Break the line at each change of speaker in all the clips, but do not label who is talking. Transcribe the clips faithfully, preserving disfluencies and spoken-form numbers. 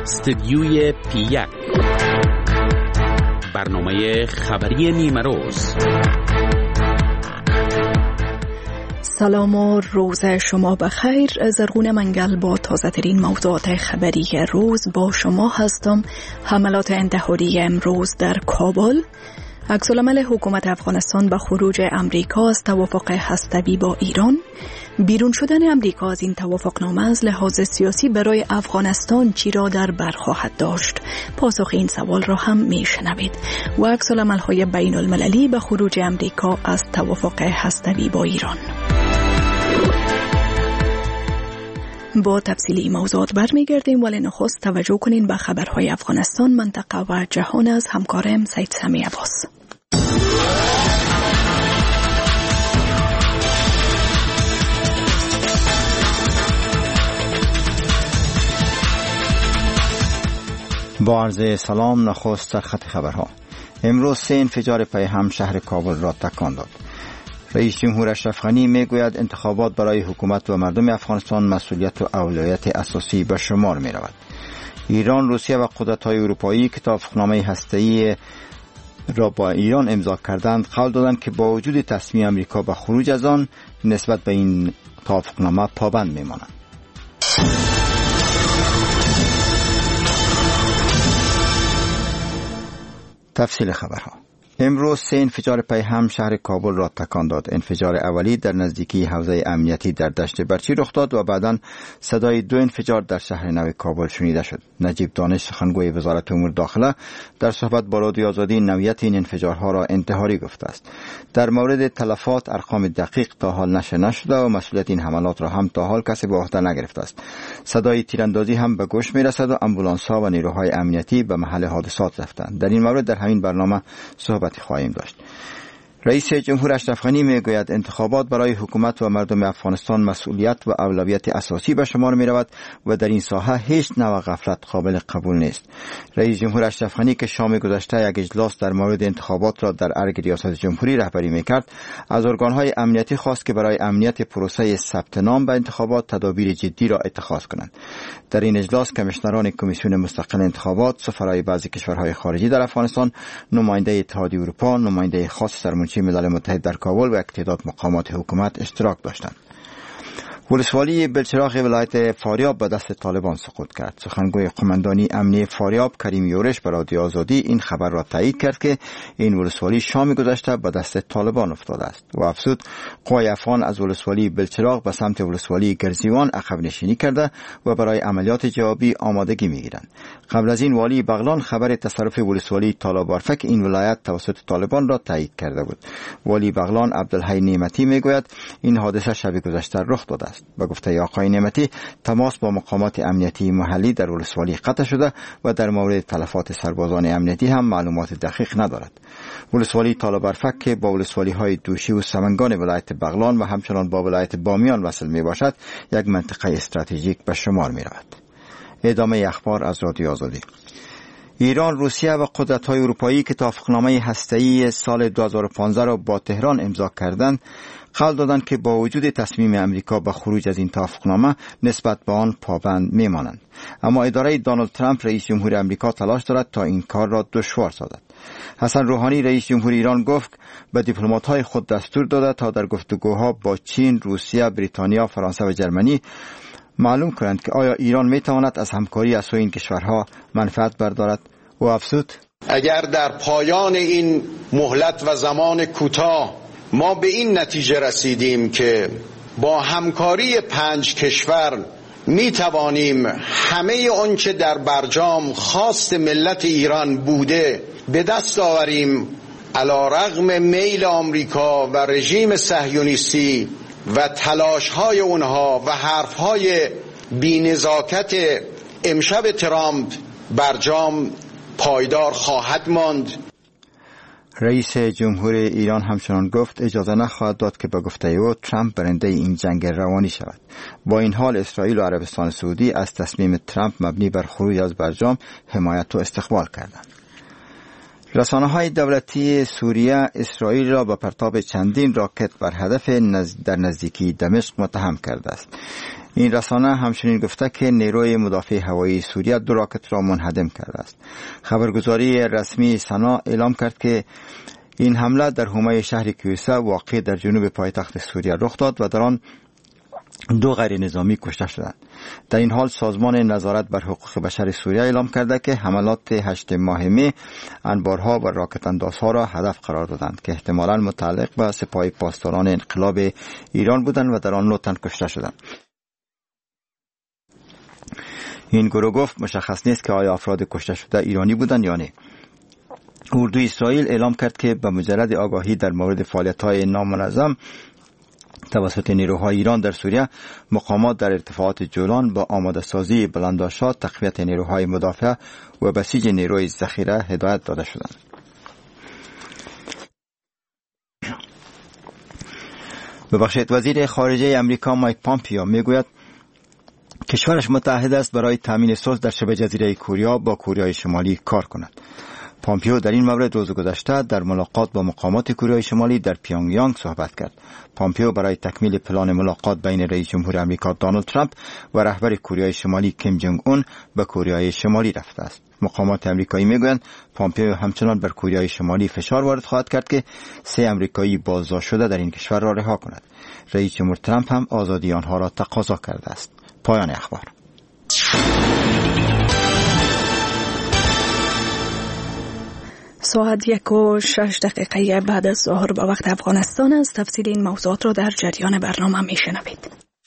استدیوی پی یک، برنامه خبری نیمه روز.
سلام و روز شما بخیر. زرغون منگل با تازه ترین موضوعات خبری روز با شما هستم. حملات انتحاری امروز در کابل، عکس‌العمل حکومت افغانستان به خروج امریکا از توافق هسته‌ای با ایران، بیرون شدن امریکا از این توافقنامه از لحاظ سیاسی برای افغانستان چی را در بر خواهد داشت؟ پاسخ این سوال را هم میشنوید. و عکس‌العمل‌های بین المللی به خروج امریکا از توافق هسته‌ای با ایران. با تفصیل این موضوعات برمیگردیم، ولی نخست توجه کنین به خبرهای افغانستان، منطقه و جهان از همکارم سید سمی عباس.
با عرض سلام، نخست سرخط خبرها. امروز سه انفجار پیهم شهر کابل را تکان داد. رئیس جمهور اشرف غنی میگوید انتخابات برای حکومت و مردم افغانستان مسئولیت و اولویت اساسی به شمار می رود. ایران، روسیه و قدرت‌های اروپایی که توافقنامه هسته‌ای را با ایران امضا کردند قول دادند که با وجود تصمیم امریکا به خروج از آن نسبت به این توافقنامه پابند میمانند. تفصیل خبرها. امروز سه انفجار پیهم شهر کابل را تکان داد. انفجار اولی در نزدیکی حوزه امنیتی در دشت برچی رخ داد و بعداً صدای دو انفجار در شهر نو کابل شنیده شد. نجیب دانش، سخنگوی وزارت امور داخله، در صحبت با رادیو آزادی نوعیت این انفجارها را انتحاری گفته است. در مورد تلفات ارقام دقیق تا حال نشر نشده و مسئولیت این حملات را هم تا حال کسی به عهده نگرفته است. صدای تیراندازی هم به گوش میرسد و آمبولانس‌ها و نیروهای امنیتی به محل حادثات رفتند. در این مورد در همین برنامه صحبت خواهیم داشت. رئیس جمهور اشرف غنی میگوید انتخابات برای حکومت و مردم افغانستان مسئولیت و اولویت اساسی به شمار می رود و در این ساحه هیچ نوع غفلت قابل قبول نیست. رئیس جمهور اشرف غنی که شام گذشته یک اجلاس در مورد انتخابات را در ارگ ریاست جمهوری رهبری میکرد، از ارگانهای امنیتی خواست که برای امنیت پروسه ثبت نام به انتخابات تدابیر جدی را اتخاذ کنند. در این اجلاس کمیشنران کمیسیون مستقل انتخابات، سفرای بعضی کشورهای خارجی در افغانستان، نماینده اتحادیه اروپا، نماینده خاص سرمنشی ملل متحد در کابل و یک تعداد مقامات حکومت اشتراک داشتند. ولسوالی بلچراغ ولایت فاریاب به دست طالبان سقوط کرد. سخنگوی قماندانی امنیه فاریاب کریم یورش به رادیو آزادی این خبر را تایید کرد که این ولسوالی شام گذشته به دست طالبان افتاده است و افزود قوای افغان از ولسوالی بلچراغ به سمت ولسوالی گرزیوان عقب نشینی کرده و برای عملیات جوابی آمادگی میگیرند. قبل از این والی بغلان خبر تصرف ولسوالی تالابارفک این ولایت توسط طالبان را تایید کرده بود. والی بغلان عبدالحی نعمتی میگوید این حادثه شب گذشته رخ داده است. با گفته آقای نعمتی تماس با مقامات امنیتی محلی در ولسوالی قطع شده و در مورد تلفات سربازان امنیتی هم معلومات دقیق ندارد. ولسوالی تالابارفک که با ولسوالی های دوشی و سمنگان ولایت بغلان و همچنان با ولایت بامیان وصل می باشد، یک منطقه استراتژیک به شمار می رود. ادامه اخبار از رادیو آزادی. ایران، روسیه و قدرت‌های اروپایی که توافقنامه هسته‌ای سال دو هزار و پانزده را با تهران امضا کردند، قول دادند که با وجود تصمیم امریکا به خروج از این توافقنامه نسبت به آن پابند میمانند. اما اداره دونالد ترامپ رئیس جمهور امریکا تلاش دارد تا این کار را دشوار سازد. حسن روحانی رئیس جمهور ایران گفت به دیپلمات‌های خود دستور داده تا در گفتگوها با چین، روسیه، بریتانیا، فرانسه و جرمنی معلوم کنند که آیا ایران میتواند از همکاری از سوی این کشورها منفعت بردارد. و افزود
اگر در پایان این مهلت و زمان کوتاه ما به این نتیجه رسیدیم که با همکاری پنج کشور می توانیم همه آنچه در برجام خواست ملت ایران بوده به دست آوریم، علیرغم میل آمریکا و رژیم صهیونیستی و تلاش‌های اونها و حرف‌های بی‌نزاکت امشب ترامپ، برجام پایدار خواهد ماند.
رئیس جمهور ایران همچنان گفت اجازه نخواهد داد که به گفته او ترامپ برنده این جنگ روانی شود. با این حال اسرائیل و عربستان سعودی از تصمیم ترامپ مبنی بر خروج از برجام حمایت و استقبال کردند. رسانه‌های دولتی سوریه اسرائیل را به پرتاب چندین راکت بر هدف نزد در نزدیکی دمشق متهم کرده است. این رسانه همچنین گفته که نیروی مدافع هوایی سوریه دو راکت را منهدم کرده است. خبرگزاری رسمی سنا اعلام کرد که این حمله در حومه شهر کیوسه واقع در جنوب پایتخت سوریه رخ داد و در آن دو غیر نظامی کشته شدند. در این حال سازمان نظارت بر حقوق بشر سوریه اعلام کرده که حملات هشت ماه می انبارها و راکت اندازها را هدف قرار دادند که احتمالاً متعلق به سپاه پاسداران انقلاب ایران بودند و در آن نو تن کشته شدند. این گروه گفت مشخص نیست که آیا افراد کشته شده ایرانی بودند یا نه. اردوی اسرائیل اعلام کرد که به مجرد آگاهی در مورد فعالیت‌های نامنظم توسط نیروهای ایران در سوریه، مقامات در ارتفاعات جولان با آماده سازی بلنداشات، تقویت نیروهای مدافع و بسیج نیروی ذخیره هدایت داده شدند. ببخشید، وزیر خارجه امریکا مایک پامپیو میگوید کشورش متعهد است برای تامین صلح در شبه جزیره کوریا با کوریای شمالی کار کند. پامپیو در این مورد روز گذشته در ملاقات با مقامات کوریای شمالی در پیونگیانگ صحبت کرد. پامپیو برای تکمیل پلان ملاقات بین رئیس جمهور آمریکا دونالد ترامپ و رهبر کوریای شمالی کیم جونگ اون به کوریای شمالی رفته است. مقامات آمریکایی میگویند پامپیو همچنان بر کوریای شمالی فشار وارد خواهد کرد که سه آمریکایی بازداشت شده در این کشور را رها کند. رئیس جمهور ترامپ هم آزادی آنها را تقاضا کرده است. پایان اخبار.
ساعت یک و شش دقیقه بعد از ظهر به وقت افغانستان است. تفصیل این موضوعات را در جریان برنامه میشنوید.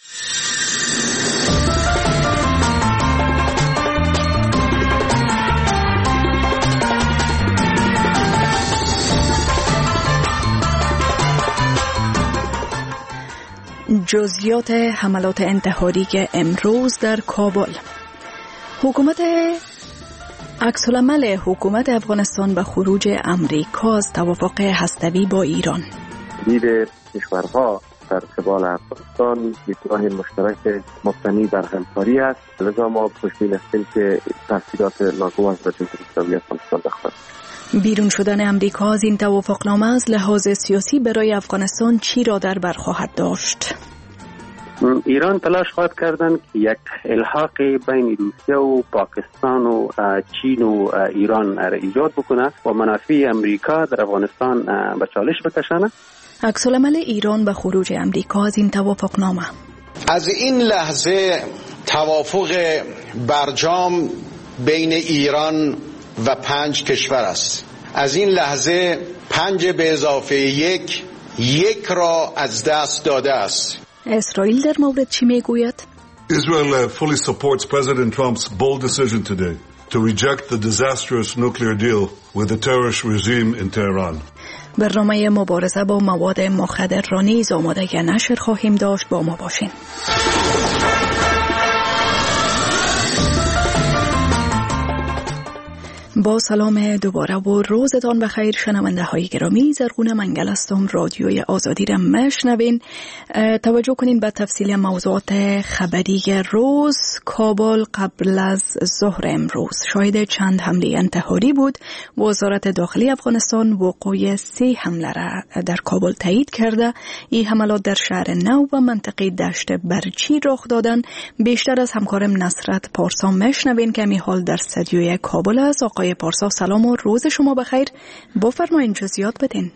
جزئیات حملات انتحاری امروز در کابل. حکومت عکس‌العمل حکومت افغانستان به خروج امریکا از توافق هسته‌ای با ایران.
دید کشورها در قبال افغانستان دیدگاه مشترک مبتنی بر همکاری است، لذا ما خوشبین هستیم که تاثیرات ناگوار بر جمهوری اسلامی افغانستان داشته.
بیرون شدن امریکا از این توافقنامه از لحاظ سیاسی برای افغانستان چی را در بر خواهد داشت؟
ایران تلاش خواهد کردن که یک الحاق بین روسیه و پاکستان و چین و ایران را ایجاد بکنه و منافع امریکا در افغانستان به چالش بکشانه.
عکس‌العمل ایران به خروج امریکا از این توافقنامه.
از این لحظه توافق برجام بین ایران و پنج کشور است. از این لحظه پنج به اضافه یک یک را از دست داده است.
اسرائیل در مورد چی میگوید؟
Israel fully supports President Trump's bold decision today to reject the disastrous nuclear deal with the terrorist regime in Tehran.
برنامه مبارزه با مواد مخدر را نیز آماده نشر خواهیم داشت. با ما باشین. با سلام دوباره و روزتان بخیر شنونده های گرامی. زرغون منگل هستم. رادیوی آزادی را میشنوین. توجه کنین به تفصیل موضوعات خبری روز. کابل قبل از ظهر امروز شاهد چند حمله انتحاری بود. وزارت داخلی افغانستان وقوع سه حمله را در کابل تایید کرده. این حملات در شهر نو و منطقه دشت برچی رخ دادن. بیشتر از همکارم نصرت پارسا میشنوین که می حال در استودیوی کابل است. آقای پارسا سلام و روز شما بخیر. بفرمایید جزئیات بدین.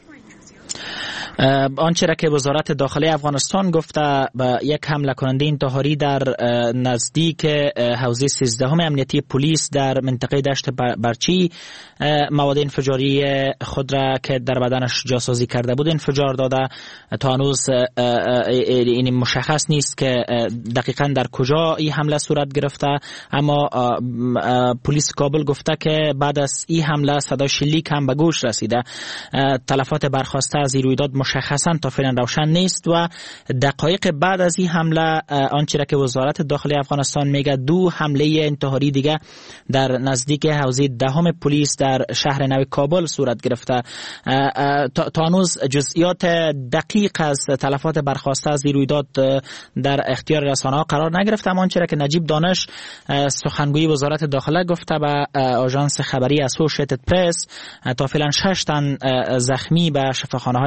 آنچه را که وزارت داخلی افغانستان گفته به یک حمله کننده انتحاری در نزدیک حوزه سیزدهم امنیتی پلیس در منطقه دشت برچی مواد انفجاری خود را که در بدنش جاسازی کرده بود انفجار داده. تا هنوز این مشخص نیست که دقیقاً در کجا این حمله صورت گرفته، اما پلیس کابل گفته که بعد از این حمله صدای شلیک هم به گوش رسیده. تلفات برخواسته از این رویداد مشخصاً تا فعلا روشن نیست و دقایق بعد از این حمله آنچه را که وزارت داخلی افغانستان میگه دو حمله انتحاری دیگه در نزدیک حوزه دهم پلیس در شهر نو کابل صورت گرفته. تا هنوز جزئیات دقیق از تلفات برخواسته از این رویداد در اختیار رسانه‌ها قرار نگرفته، اما آنچه را که نجیب دانش سخنگوی وزارت داخله گفته به آژانس خبری اسوشیتد پرس تا فعلا شش تن زخمی به شفاخانه‌ها انتقال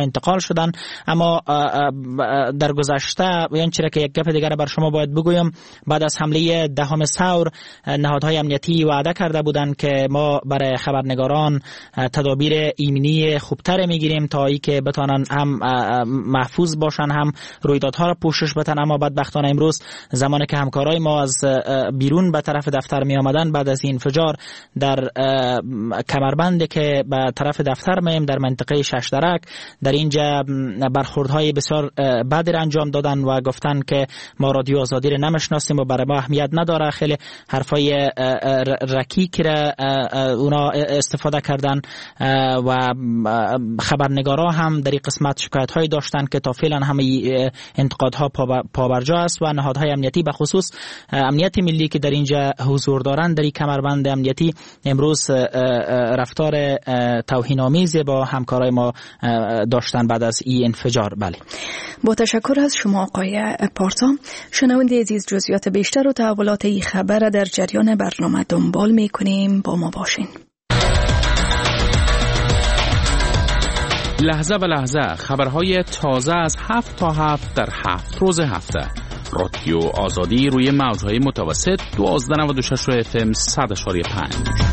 شدن. اما در گذشته یعنی چرا که یک گپ دیگر بر شما باید بگویم، بعد از حمله دهم ثور نهادهای امنیتی وعده کرده بودند که ما برای خبرنگاران تدابیر ایمنی خوبتر میگیریم تا ای که بتانن هم محفوظ باشن هم رویدادها را پوشش بدن. اما بدبختانه امروز زمانی که همکارای ما از بیرون به طرف دفتر می آمدن بعد از این انفجار در کمربند که به طرف دفتر میم در منطقه شش درک، در اینجا برخوردهای بسیار بدی انجام دادن و گفتن که ما رادیو آزادی را نمیشناسیم و برای ما اهمیت نداره. خیلی حرفای رکیک را اونا استفاده کردن و خبرنگارا هم در این قسمت شکایت های داشتن که تا فعلا همه انتقادها پابرجا است و نهادهای امنیتی به خصوص امنیت ملی که در اینجا حضور دارند در این کمربند امنیتی امروز رفتار توهین‌آمیز با همکارای ما داشتن بعد از این انفجار. بله،
با تشکر از شما آقای پارسا. شنونده عزیز، جزئیات بیشتر و تحولات این خبر در جریان برنامه دنبال می‌کنیم، با ما باشین.
لحظه به لحظه خبرهای تازه از هفت تا هفت در هفت روز هفته. رادیو آزادی روی موجهای متوسط دوازده نود و شش اف ام صد و چهار و پنج.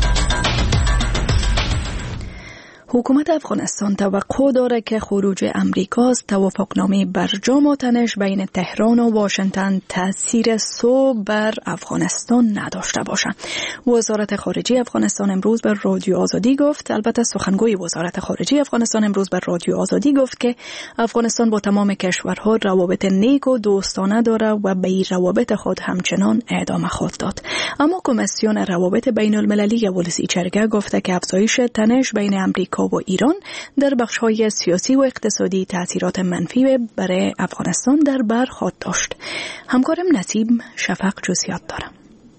حکومت افغانستان توقع داره که خروج امریکا از توافقنامه برجام و تنش بین تهران و واشنگتن تأثیر سو بر افغانستان نداشته باشد. وزارت خارجه افغانستان امروز به رادیو آزادی گفت، البته سخنگوی وزارت خارجه افغانستان امروز به رادیو آزادی گفت که افغانستان با تمام کشورها روابط نیک و دوستانه داره و به این روابط خود همچنان ادامه خواهد داد. اما کمیسیون روابط بین المللی ولسی جرگه گفته که افزایش تنش بین امریکا و ایران در بخش‌های سیاسی و اقتصادی تأثیرات منفی برای افغانستان در بر خواهد داشت. همکارم نصیب شفق جزئیات دارم.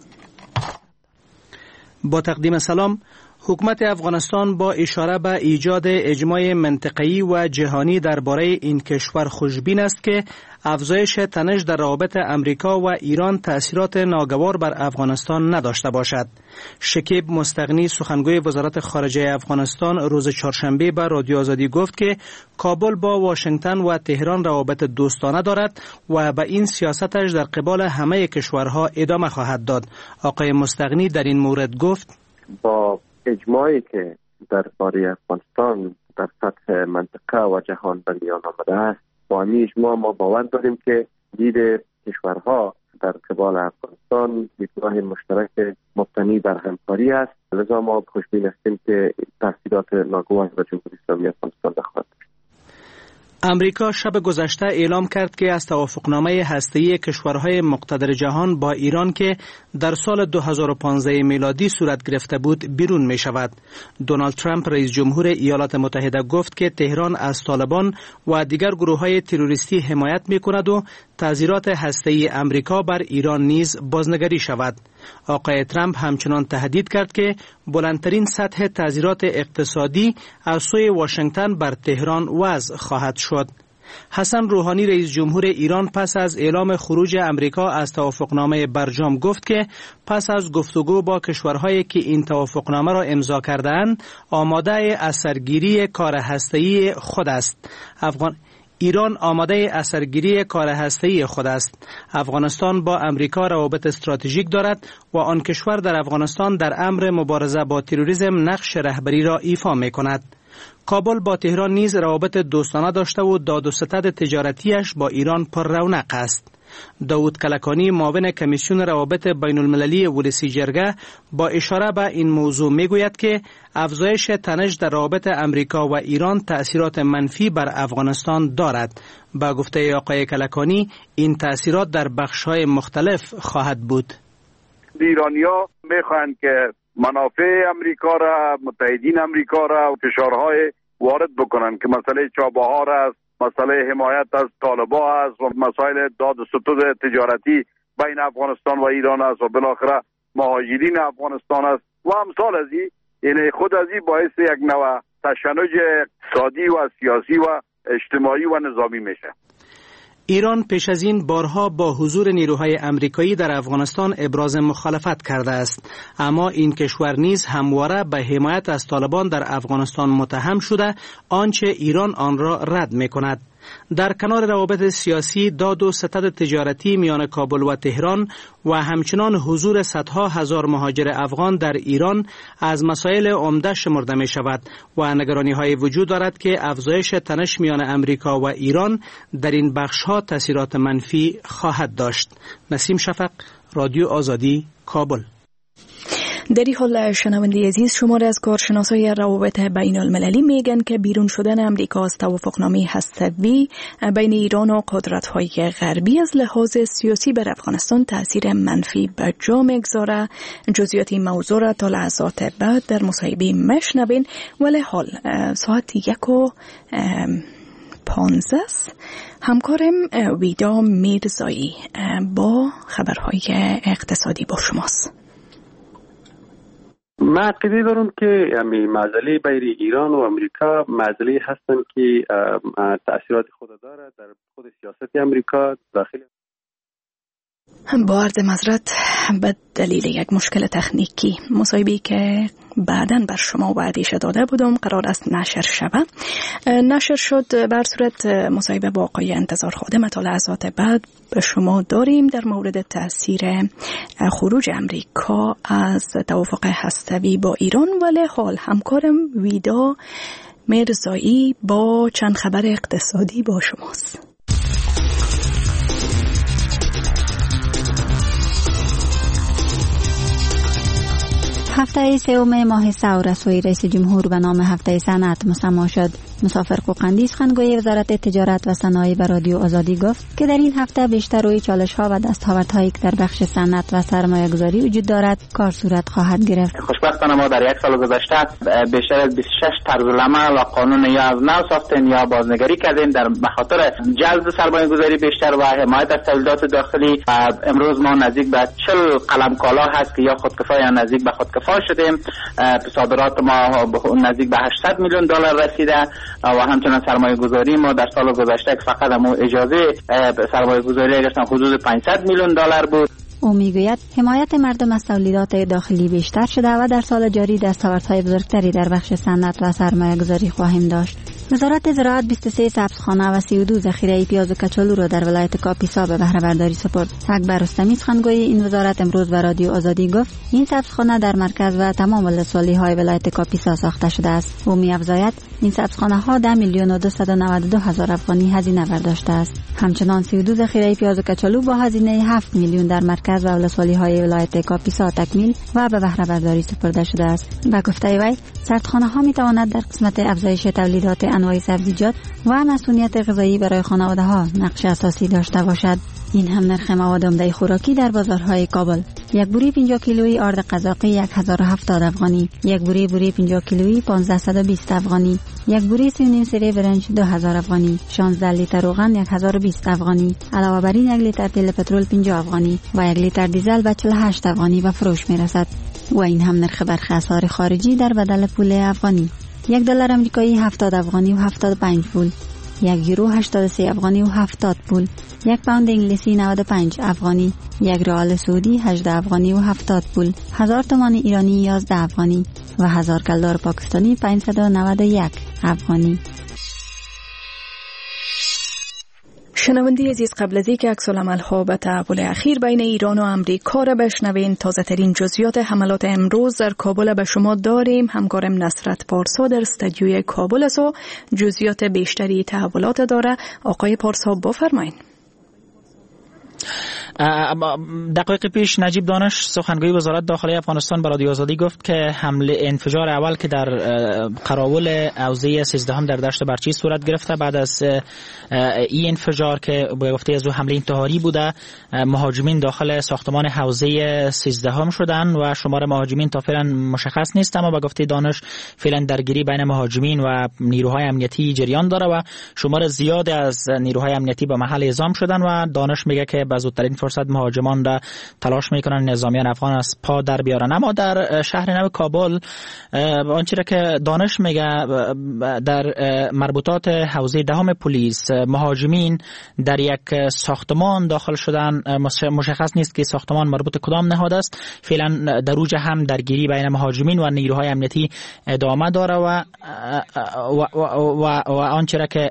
با تقدیم سلام. حکومت افغانستان با اشاره به ایجاد اجماع منطقه‌ای و جهانی درباره این کشور خوشبین است که افزایش تنش در روابط امریکا و ایران تأثیرات ناگوار بر افغانستان نداشته باشد. شکیب مستغنی سخنگوی وزارت خارجه افغانستان روز چهارشنبه به رادیو آزادی گفت که کابل با واشنگتن و تهران روابط دوستانه دارد و به این سیاستش در قبال همه کشورها ادامه خواهد داد. آقای مستغنی در این مورد گفت
با اجماعی که در باره افغانستان در سطح منطقه و جهان به میان آمده است، با این اجماع ما باور داریم که دید کشورها در قبال افغانستان دیدگاه مشترک مبتنی بر همکاری است. لذا ما خوشبین هستیم که تاثیرات ناگوار بر جمهوری اسلامی افغانستان خواهد داشت.
امریکا شب گذشته اعلام کرد که از توافقنامه هسته‌ای کشورهای مقتدر جهان با ایران که در سال دو هزار و پانزده میلادی صورت گرفته بود بیرون می شود. دونالد ترامپ رئیس جمهور ایالات متحده گفت که تهران از طالبان و دیگر گروه‌های تروریستی حمایت می کند و تعزیرات هسته‌ای امریکا بر ایران نیز بازنگری شود. آقای ترامپ همچنان تهدید کرد که بلندترین سطح تعزیرات اقتصادی از سوی واشنگتن بر تهران وضع خواهد شد. حسن روحانی رئیس جمهور ایران پس از اعلام خروج امریکا از توافقنامه برجام گفت که پس از گفتگو با کشورهایی که این توافقنامه را امضا کرده‌اند آماده اثرگیری کار هسته‌ای خود است. افغان ایران آماده اثرگیری کار هسته‌ای خود است. افغانستان با امریکا روابط استراتژیک دارد و آن کشور در افغانستان در امر مبارزه با تروریسم نقش رهبری را ایفا می‌کند. کابل با تهران نیز روابط دوستانه داشته و داد و ستد تجارتیش با ایران پر رونق است. داود کلکانی معاون کمیسیون روابط بین المللی ولسی جرگه با اشاره به این موضوع میگوید که افزایش تنش در روابط امریکا و ایران تأثیرات منفی بر افغانستان دارد. با گفته آقای کلکانی این تأثیرات در بخش‌های مختلف خواهد بود.
ایرانی‌ها می‌خواهند که منافع امریکا را، متحدین امریکا را و فشارهای وارد بکنند که مسئله چابهار است، مسئله حمایت از طالبان است و مسائل داد و ستد تجارتی بین افغانستان و ایران است و بالاخره مهاجرین افغانستان است و امثال از این. یعنی خود از این باعث یک نوع تشنج اقتصادی و سیاسی و اجتماعی و نظامی میشه.
ایران پیش از این بارها با حضور نیروهای امریکایی در افغانستان ابراز مخالفت کرده است، اما این کشور نیز همواره به حمایت از طالبان در افغانستان متهم شده، آنچه ایران آن را رد می‌کند. در کنار روابط سیاسی، داد و ستد تجارتی میان کابل و تهران و همچنان حضور صدها هزار مهاجر افغان در ایران از مسائل عمده شمرده می شود و نگرانی های وجود دارد که افزایش تنش میان امریکا و ایران در این بخش ها تاثیرات منفی خواهد داشت. نسیم شفق، رادیو آزادی، کابل.
در این حال شنونده عزیز، شمار از کارشناسای روابط بین المللی میگن که بیرون شدن امریکا از توافقنامه هسته‌ای بین ایران و قدرت‌های غربی از لحاظ سیاسی بر افغانستان تاثیر منفی به جا میگذاره. جزئیات این موضوع را تا لحظات بعد در مصاحبه مشنوین، ولی حال ساعت یک و پانزده همکارم ویدا میرزایی با خبرهای اقتصادی با شماست.
ما عقیده دارم که امی معضله بین ایران و امریکا معضله هستن که تأثیرات خود داره در خود سیاست امریکا داخل.
با عرض معذرت به دلیل یک مشکل تکنیکی، مصاحبه‌ای که بعداً بر شما وعده‌اش داده بودم قرار است نشر شود نشر شد. بر صورت مصاحبه با آقای انتظار خادم تا لحظات بعد به شما داریم در مورد تاثیر خروج امریکا از توافق هسته‌ای با ایران، ولی حال همکارم ویدا میرزایی با چند خبر اقتصادی با شماست.
هفته سوم ماه سور سوی رئیس جمهور به نام هفته صنعت مسما شد. مسافر قوقندی سخنگوی وزارت تجارت و صنایع به رادیو آزادی گفت که در این هفته بیشتر روی چالش‌ها و دستاوردهایی که در بخش صنعت و سرمایه‌گذاری وجود دارد کار صورت خواهد گرفت.
خوشبختانه ما در یک سال گذشته بیشتر از بیست و شش طرزالعمل و قانون یا از نو ساختیم یا بازنگری کردیم در بخاطر جذب سرمایه‌گذاری بیشتر و حمایت از تولیدات داخلی. امروز ما نزدیک به چهل قلم کالا هست که یا خودکفا یا نزدیک به خودکفا شدیم. صادرات ما نزدیک به هشتصد میلیون دلار رسیده و همچنان سرمایه گذاری ما در سال گذشته که فقط هم اجازه سرمایه گذاری گرفتن حدود پانصد میلیون دلار بود.
او میگوید حمایت مردم از تولیدات داخلی بیشتر شده و در سال جاری دستاوردهای بزرگتری در بخش صنعت و سرمایه گذاری خواهیم داشت. وزارت زراعت بیست و سه سبزخانه و سی و دو ذخیره پیاز و کچالو را در ولایت کاپیسا به بهره برداری سپرد. اکبر رستمی سخنگوی این وزارت امروز به رادیو آزادی گفت این سبزخانه در مرکز و تمام ولسوالی‌های ولایت کاپیسا ساخته شده است. او می‌افزاید این سبزخانه‌ها ده میلیون و دویست و نود و دو هزار افغانی هزینه برداشته است. همچنان سی و دو ذخیره پیاز و کچالو با هزینه هفت میلیون در مرکز و ولسوالی‌های ولایت کاپیسا تکمیل و به بهره برداری سپرده شده است. به گفته وی سردخانه‌ها می‌تواند در قسمت افزایش تولیدات انواع سبزیجات و مسئولیت غذایی برای خانواده‌ها نقش اساسی داشته باشد. این هم نرخ مواد عمده خوراکی در بازارهای کابل. یک بوری پنجاه کیلویی آرد قزاقی یک هزار و هفتاد افغانی، یک بوری بوری پنجاه کیلویی پانزده و بیست افغانی، یک بوری سی و نیم سری برنج دو هزار افغانی، شانزده لیتر روغن یک هزار و بیست افغانی. علاوه بر این یک لیتر تیل پترول پنجاه افغانی و یک لیتر دیزل به چهل و هشت افغانی به فروش میرسد. و این هم نرخ برخی اسعار خارجی در بدل پول افغانی. یک دلار آمریکایی هفتاد افغانی و هفتاد و پنج پول، یک یورو هشتاد و سه افغانی و هفتاد پول، یک پوند انگلیسی نود و پنج افغانی، یک ریال سعودی هجده افغانی و هفتاد پول، هزار تومان ایرانی یازده افغانی و هزار کلدار پاکستانی پانصد و نود و یک افغانی.
شنونده عزیز، قبل از اینکه عکس‌العمل‌ها به تحول اخیر بین ایران و امریکا را بشنوین، تازه ترین جزئیات حملات امروز در کابل به شما داریم. همکارم نصرت پارسا در استودیوی کابل است و جزئیات بیشتری تحولات داره. آقای پارسا بفرمایید.
دقایق پیش نجیب دانش سخنگوی وزارت داخلی افغانستان به رادیو آزادی گفت که حمله انفجار اول که در قراول حوزه سیزدهم در دشت برچی صورت گرفته، بعد از این انفجار که به گفته از او حمله انتحاری بوده، مهاجمین داخل ساختمان حوزه سیزدهم شدن و شمار مهاجمین تا فعلا مشخص نیست، اما به گفته دانش فعلا درگیری بین مهاجمین و نیروهای امنیتی جریان داره و شمار زیاد از نیروهای امنیتی به محل اعزام شدن و دانش میگه که به زودترین فرصت مهاجمان را تلاش میکنن نظامیان افغان از پا در بیارن. اما در شهر نو کابل آنچه را که دانش میگه در مربوطات حوزه دهم پلیس مهاجمین در یک ساختمان داخل شدن، مشخص نیست که ساختمان مربوط کدام نهاد است. فعلا در اوج هم درگیری بین مهاجمین و نیروهای امنیتی ادامه داره و و, و, و, و آنچه را که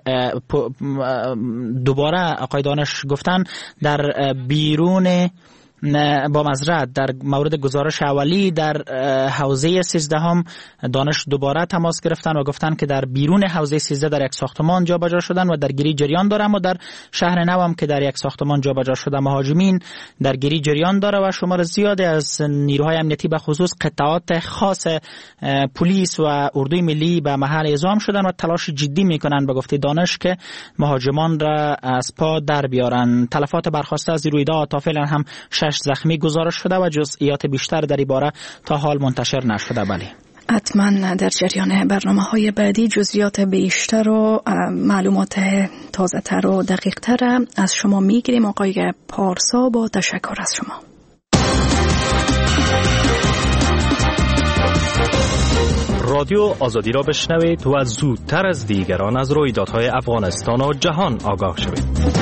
دوباره آقای دانش گفتن در بیرون با مزرعه در مورد گزارش اولی در حوزه سیزده هم دانش دوباره تماس گرفتن و گفتن که در بیرون حوزه سیزده در یک ساختمان جابجا شدن و درگیری جریان داره. اما در شهر نو هم که در یک ساختمان جابجا شده مهاجمین درگیری جریان داره و شمار زیادی از نیروهای امنیتی به خصوص قطعات خاص پلیس و اردوی ملی به محل اعزام شدن و تلاش جدی میکنن به گفته دانش که مهاجمان را از پا در بیارن. تلفات برخواسته از رویداد تا فعلا هم شش زخمی گزارش شده و جزئیات بیشتر در این باره تا حال منتشر نشده. بله
حتما در جریان برنامه‌های بعدی جزئیات بیشتر و معلومات تازه تر و دقیق تر از شما میگیریم. آقای پارسا با تشکر از شما.
رادیو آزادی را بشنوید و زودتر از دیگران از رویدادهای افغانستان و جهان آگاه شوید.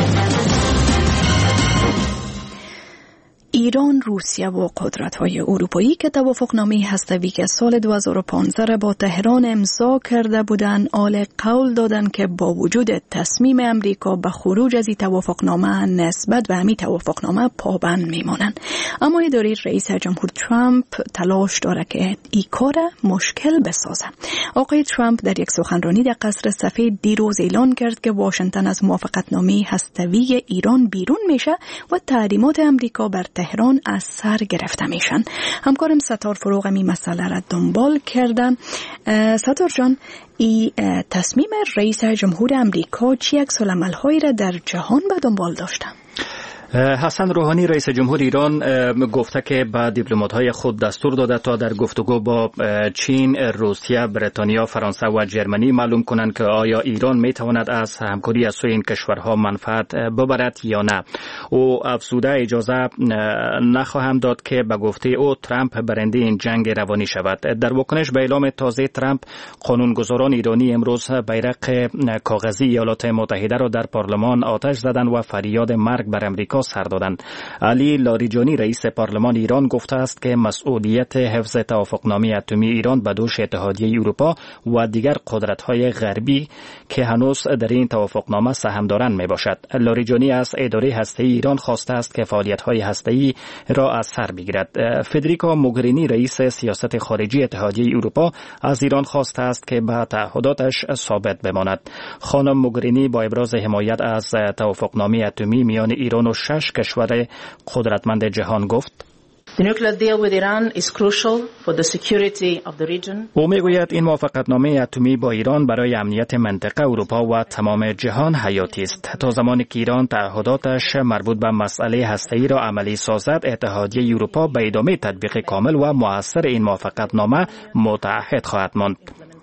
ایران، روسیه و قدرت‌های اروپایی که توافقنامه هسته‌ای که سال دو هزار و پانزده را با تهران امضا کرده بودند، آل قول دادند که با وجود تصمیم امریکا به خروج از این توافقنامه نسبت به همین توافقنامه پابند میمانند. اما اداره رئیس جمهور ترامپ تلاش داره که این کار مشکل بسازه. آقای ترامپ در یک سخنرانی در قصر سفید دیروز اعلان کرد که واشنگتن از موافقتنامه هسته‌ای ایران بیرون میشه و تحریمات امریکا بر تهران از سر گرفته میشن. همکارم ستار فروغ می مسئله را دنبال کردم. ستار جان، این تصمیم رئیس جمهور امریکا چی عکس العمل‌هایی را در جهان به دنبال داشتن؟
حسن روحانی رئیس جمهور ایران گفته که به دیپلمات‌های خود دستور داده تا در گفتگو با چین، روسیه، بریتانیا، فرانسه و جرمنی معلوم کنند که آیا ایران میتواند از همکاری از سوی این کشورها منفعت ببرد یا نه. او افزوده اجازه نخواهم داد که به گفته او ترامپ برنده این جنگ روانی شود. در واکنش به اعلام تازه ترامپ، قانونگذاران ایرانی امروز بیرق کاغذی ایالات متحده را در پارلمان آتش زدند و فریاد مرگ بر امریکا سر دادند. علی لاریجانی رئیس پارلمان ایران گفته است که مسئولیت حفظ توافقنامه اتمی ایران به دوش اتحادیه اروپا و دیگر قدرت‌های غربی که هنوز در این توافقنامه سهم دارند میباشد. لاریجانی از اداره هسته‌ای ایران خواسته است که فعالیت‌های هسته‌ای را از سر بگیرد. فدریکا موگرینی رئیس سیاست خارجی اتحادیه اروپا از ایران خواسته است که به تعهداتش ثابت بماند. خانم موگرینی با ابراز حمایت از توافقنامه اتمی میان ایران و شش کشور قدرتمند جهان گفت:
The nuclear deal with Iran is crucial for the security of the region.
او میگوید این موافقتنامه اتمی با ایران برای امنیت منطقه اروپا و تمام جهان حیاتی است. تا زمانی که ایران تعهداتش مربوط به مسئله هسته‌ای را عملی سازد، اتحادیه اروپا به ادامه تطبیق کامل و مؤثر این موافقتنامه متعهد خواهد ماند.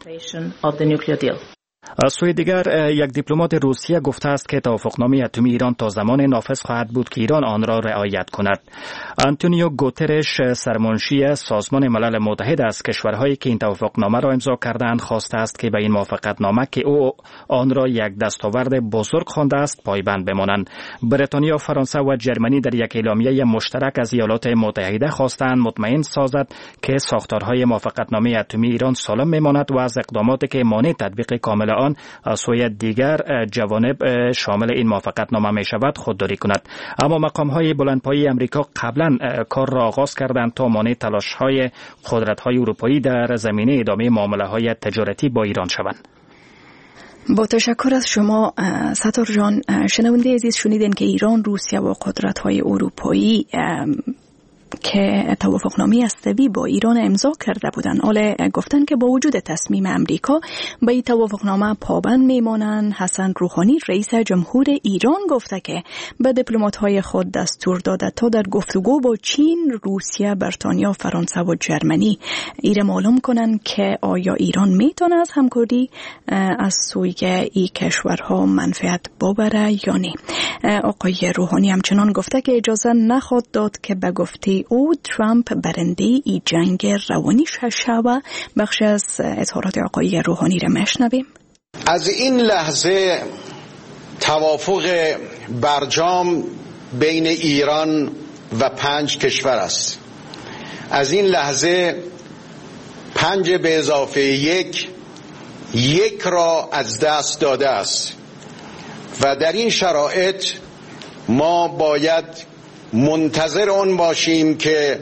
از سوی دیگر، یک دیپلمات روسیه گفته است که توافقنامه اتمی ایران تا زمان نافذ خواهد بود که ایران آن را رعایت کند. آنتونیو گوترش، سرمنشی سازمان ملل متحد، از کشورهایی که این توافقنامه را امضا کردند خواسته است که به این موافقتنامه که او آن را یک دستاورد بزرگ خوانده است پایبند بمانند. بریتانیا، فرانسه و جرمنی در یک اعلامیه مشترک از ایالات متحده خواستند مطمئن سازد که ساختارهای موافقتنامه اتمی ایران سالم میماند و از اقداماتی که مانع تطبیق کامل آن از سوی دیگر جوانب شامل این موافقتنامه می شود خودداری کند. اما مقام‌های بلندپایه امریکا قبلا کار را آغاز کردند تا مانع تلاش‌های قدرت‌های اروپایی در زمینه ادامه معامله‌های تجارتی با ایران شوند.
با تشکر از شما ستار جان. شنونده عزیز، شنیدین که ایران، روسیه و قدرت‌های اروپایی که توافقنامه هسته‌ای با ایران امضا کرده بودند. حالا گفتن که با وجود تصمیم امریکا به این توافقنامه پابند میمانند. حسن روحانی رئیس جمهور ایران گفته که به دیپلمات‌های خود دستور داده تا در گفتگو با چین، روسیه، بریتانیا، فرانسه و جرمنی ایره معلوم کنند که آیا ایران میتونه از همکاری از سوی این کشورها منفعت ببره یا نه. آقای روحانی همچنان گفته که اجازه نخواهد داد که به گفته او ترامپ برنده ای جنگ روانی شود. بخش از اظهارات آقای روحانی را میشنویم.
از این لحظه توافق برجام بین ایران و پنج کشور است. از این لحظه پنج به اضافه یک یک را از دست داده است و در این شرایط ما باید منتظر آن باشیم که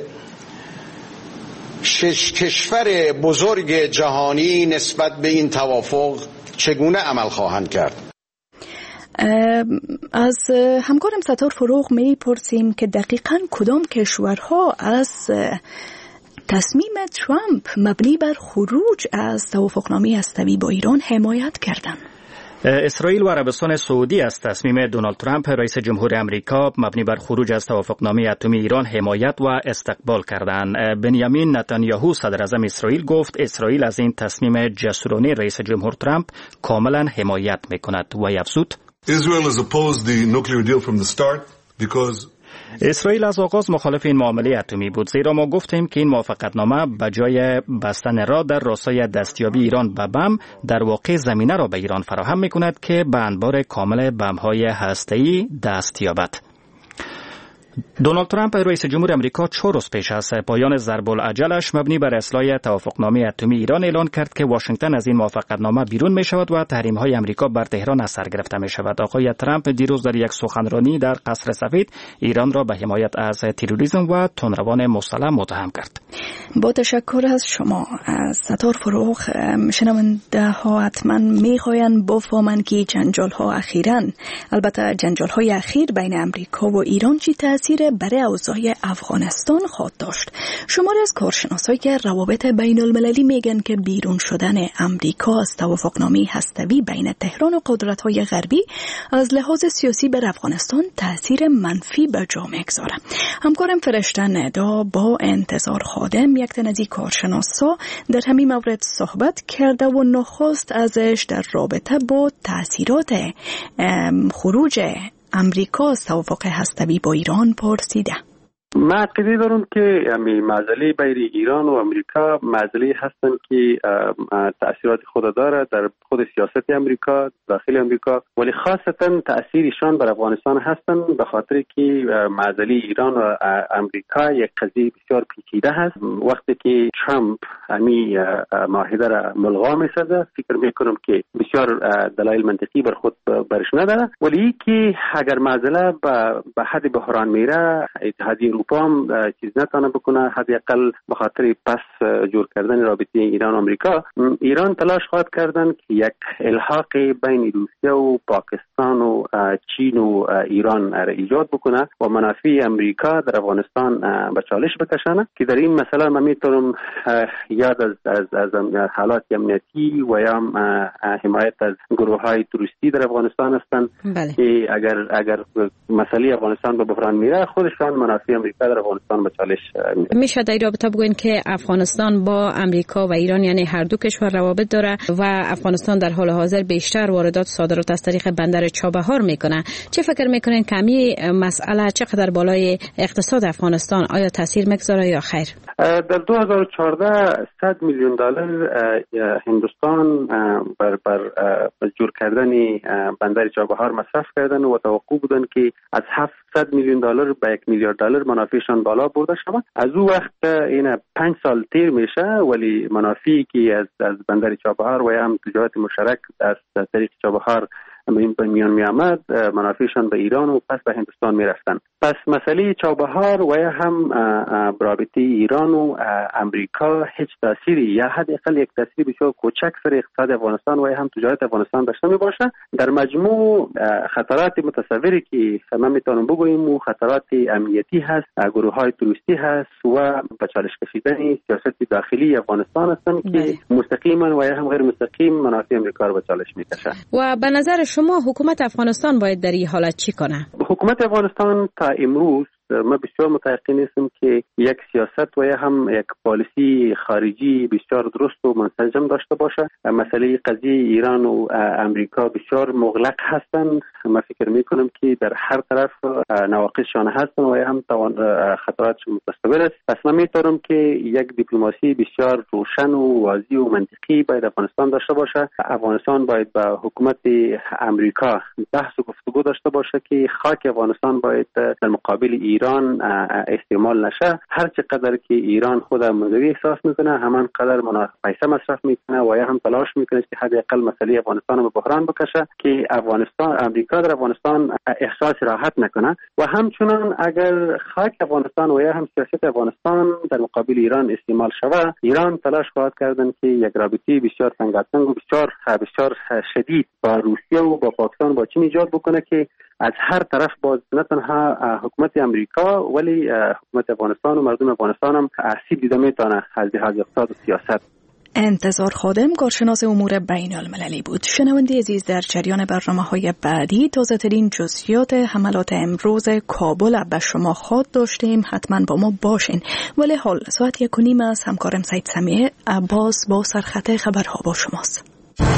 شش کشور بزرگ جهانی نسبت به این توافق چگونه عمل خواهند کرد.
از همکارم ستار فروغ می پرسیم که دقیقاً کدام کشورها از تصمیم ترامپ مبنی بر خروج از توافقنامه هسته‌ای با ایران حمایت کردند.
اسرائیل و عربستان سعودی از تصمیم دونالد ترامپ رئیس جمهور امریکا مبنی بر خروج از توافقنامه اتمی ایران حمایت و استقبال کردند. بنیامین نتانیاهو صدر اعظم اسرائیل گفت اسرائیل از این تصمیم جسورانه رئیس جمهور ترامپ کاملا حمایت میکند و افزود
Israel has opposed the nuclear deal from the start because
اسرائیل از آغاز مخالف این معامله اتمی بود، زیرا ما گفتیم که این موافقتنامه به جای بستن راه در راستای دستیابی ایران به بم در واقع زمینه را به ایران فراهم می‌کند که به انبار کامل بم‌های هسته‌ای دست یابد. دونالد ترامپ رئیس جمهور امریکا چهار روز پیش از پایان ضرب العجلش مبنی بر اصلاح توافقنامه اتمی ایران اعلان کرد که واشنگتن از این موافقتنامه بیرون می شود و تحریم‌های امریکا بر تهران از سر گرفته می شود. آقای ترامپ دیروز در یک سخنرانی در قصر سفید ایران را به حمایت از تروریسم و تندروان مسلح متهم کرد.
با تشکر از شما ستار فروغ. شنونده ها حتما میخواین بفهمند که جنجال ها اخیراً البته جنجال های اخیر بین امریکا و ایران چی تأثیر برای اوضاع افغانستان خواهد داشت. شماری از کارشناسایی که روابط بین المللی میگن که بیرون شدن امریکا از توافقنامه هسته‌ای بین تهران و قدرت‌های غربی از لحاظ سیاسی بر افغانستان تأثیر منفی به جا میگذاره. همکارم فرشته ندا با انتظار خادم یک تن از این کارشناسا در همین مورد صحبت کرده و نخست ازش در رابطه با تأثیرات خروج امریکا از توافق هسته‌ای با ایران پرسیده.
من عقیده دارم که همین معضله بین ایران و امریکا معضله هستن که تأثیرات خود داره در خود سیاست امریکا داخل امریکا، ولی خاصتا تأثیرشان بر افغانستان هستن به خاطر که معضله ایران و امریکا یک قضیه بسیار پیچیده هست. وقتی که ترامپ همین معاهده را ملغا می‌سازه فکر میکنم که بسیار دلایل منطقی بر خود برش نداره، ولی که اگر معضله به حد بحران میره اتحادیه اروپا هم چیز نتونه بکنه، حداقل به خاطر پس جور کردن رابطه ایران و آمریکا. ایران تلاش خواهد کردن که یک الحاق بین روسیه و پاکستان و چین و ایران را ایجاد بکنه و منافع امریکا در افغانستان به چالش بکشانه، که در این مسئله من میتونم یاد از از, از حالات امنیتی و یا حمایت از گروه های تروریستی در افغانستان هستند که اگر اگر مسئله افغانستان به بحران میره خودشان منافع امریکا در افغانستان به چالش میره.
میشه در رابطه بگوین که افغانستان با امریکا و ایران یعنی هر دو کشور روابط داره و افغانستان در حال حاضر بیشتر واردات صادرات از طریق بندر چابهار میکنه. چه فکر میکنین که این مسئله چقدر بالای اقتصاد افغانستان آیا تاثیر میگذاره یا خیر؟
در دو هزار و چهارده صد میلیون دلار هندوستان بر بر جور کردن بندر چابهار مصرف کردن و توقع بودن که از هفتصد میلیون دلار به یک میلیارد دلار منافعشان بالا برده شود. از او وقت این پنج سال تیر میشه، ولی منافعی که از از بندر چابهار و هم تجارت مشترک از طریق چابهار به میان می آمد منافعشان به ایران و پس به هندوستان می رفتن. پس مسئله چابهار و یا هم رابطه ایران و امریکا هیچ تأثیری یا حداقل یک تأثیری بسیار کوچک سر اقتصاد افغانستان و یا هم تجارت افغانستان داشته می باشه. در مجموع خطرات متصوری که ما میتونیم بگوییم و خطرات امنیتی هست، گروه های تروریستی هست و به چالش کشیدن سیاست داخلی افغانستان هستند که مستقیما و یا هم غیر مستقیم منافع امریکا رو به چالش میکشند.
و به نظر شما حکومت افغانستان باید در این حالت چی کنه؟
حکومت افغانستان تا امروز ما بسیار متأکد هستیم که یک سیاست و یا هم یک پالیسی خارجی بسیار درست و منسجم داشته باشه. مسئله قضیه ایران و امریکا بسیار مغلق هستند. ما فکر میکنم که در هر طرف نواقصشان هستند و یا هم خطراتشون متصور است. پس من میتونم که یک دیپلماسی بسیار روشن و واضح و منطقی باید افغانستان داشته باشه. افغانستان باید با حکومت امریکا بحث و گفتگو داشته باشه که خاک افغانستان باید در مقابل ایران ایران استعمال نشه. هر چقدر که ایران خود منزوی احساس میکنه همان قدر پیسه مصرف میکنه و یا هم تلاش میکنه که حداقل مسئله افغانستان رو به بحران بکشه که افغانستان امریکا در افغانستان احساس راحت نکنه و همچنان اگر خاک افغانستان و یا هم سیاست افغانستان در مقابل ایران استعمال شود، ایران تلاش خواهد کردن که یک رابطه بسیار تنگاتنگ و بسیار بسیار شدید با روسیه و با پاکستان با چین ایجاد بکنه که از هر طرف باز نه تنها حکومت امریکا ولی حکومت افغانستان و مردم افغانستان هم آسیب دیده میتونه از لحاظ اقتصاد و سیاست.
انتظار خادم کارشناس امور بین المللی بود. شنونده عزیز، در جریان برنامه‌های بعدی تازه ترین جزئیات حملات امروز کابل به شما خواهد داشتیم. حتما با ما باشین. ولی حال ساعت یک و نیم از همکارم سید سمیع عباس با سرخط خبرها با شماست.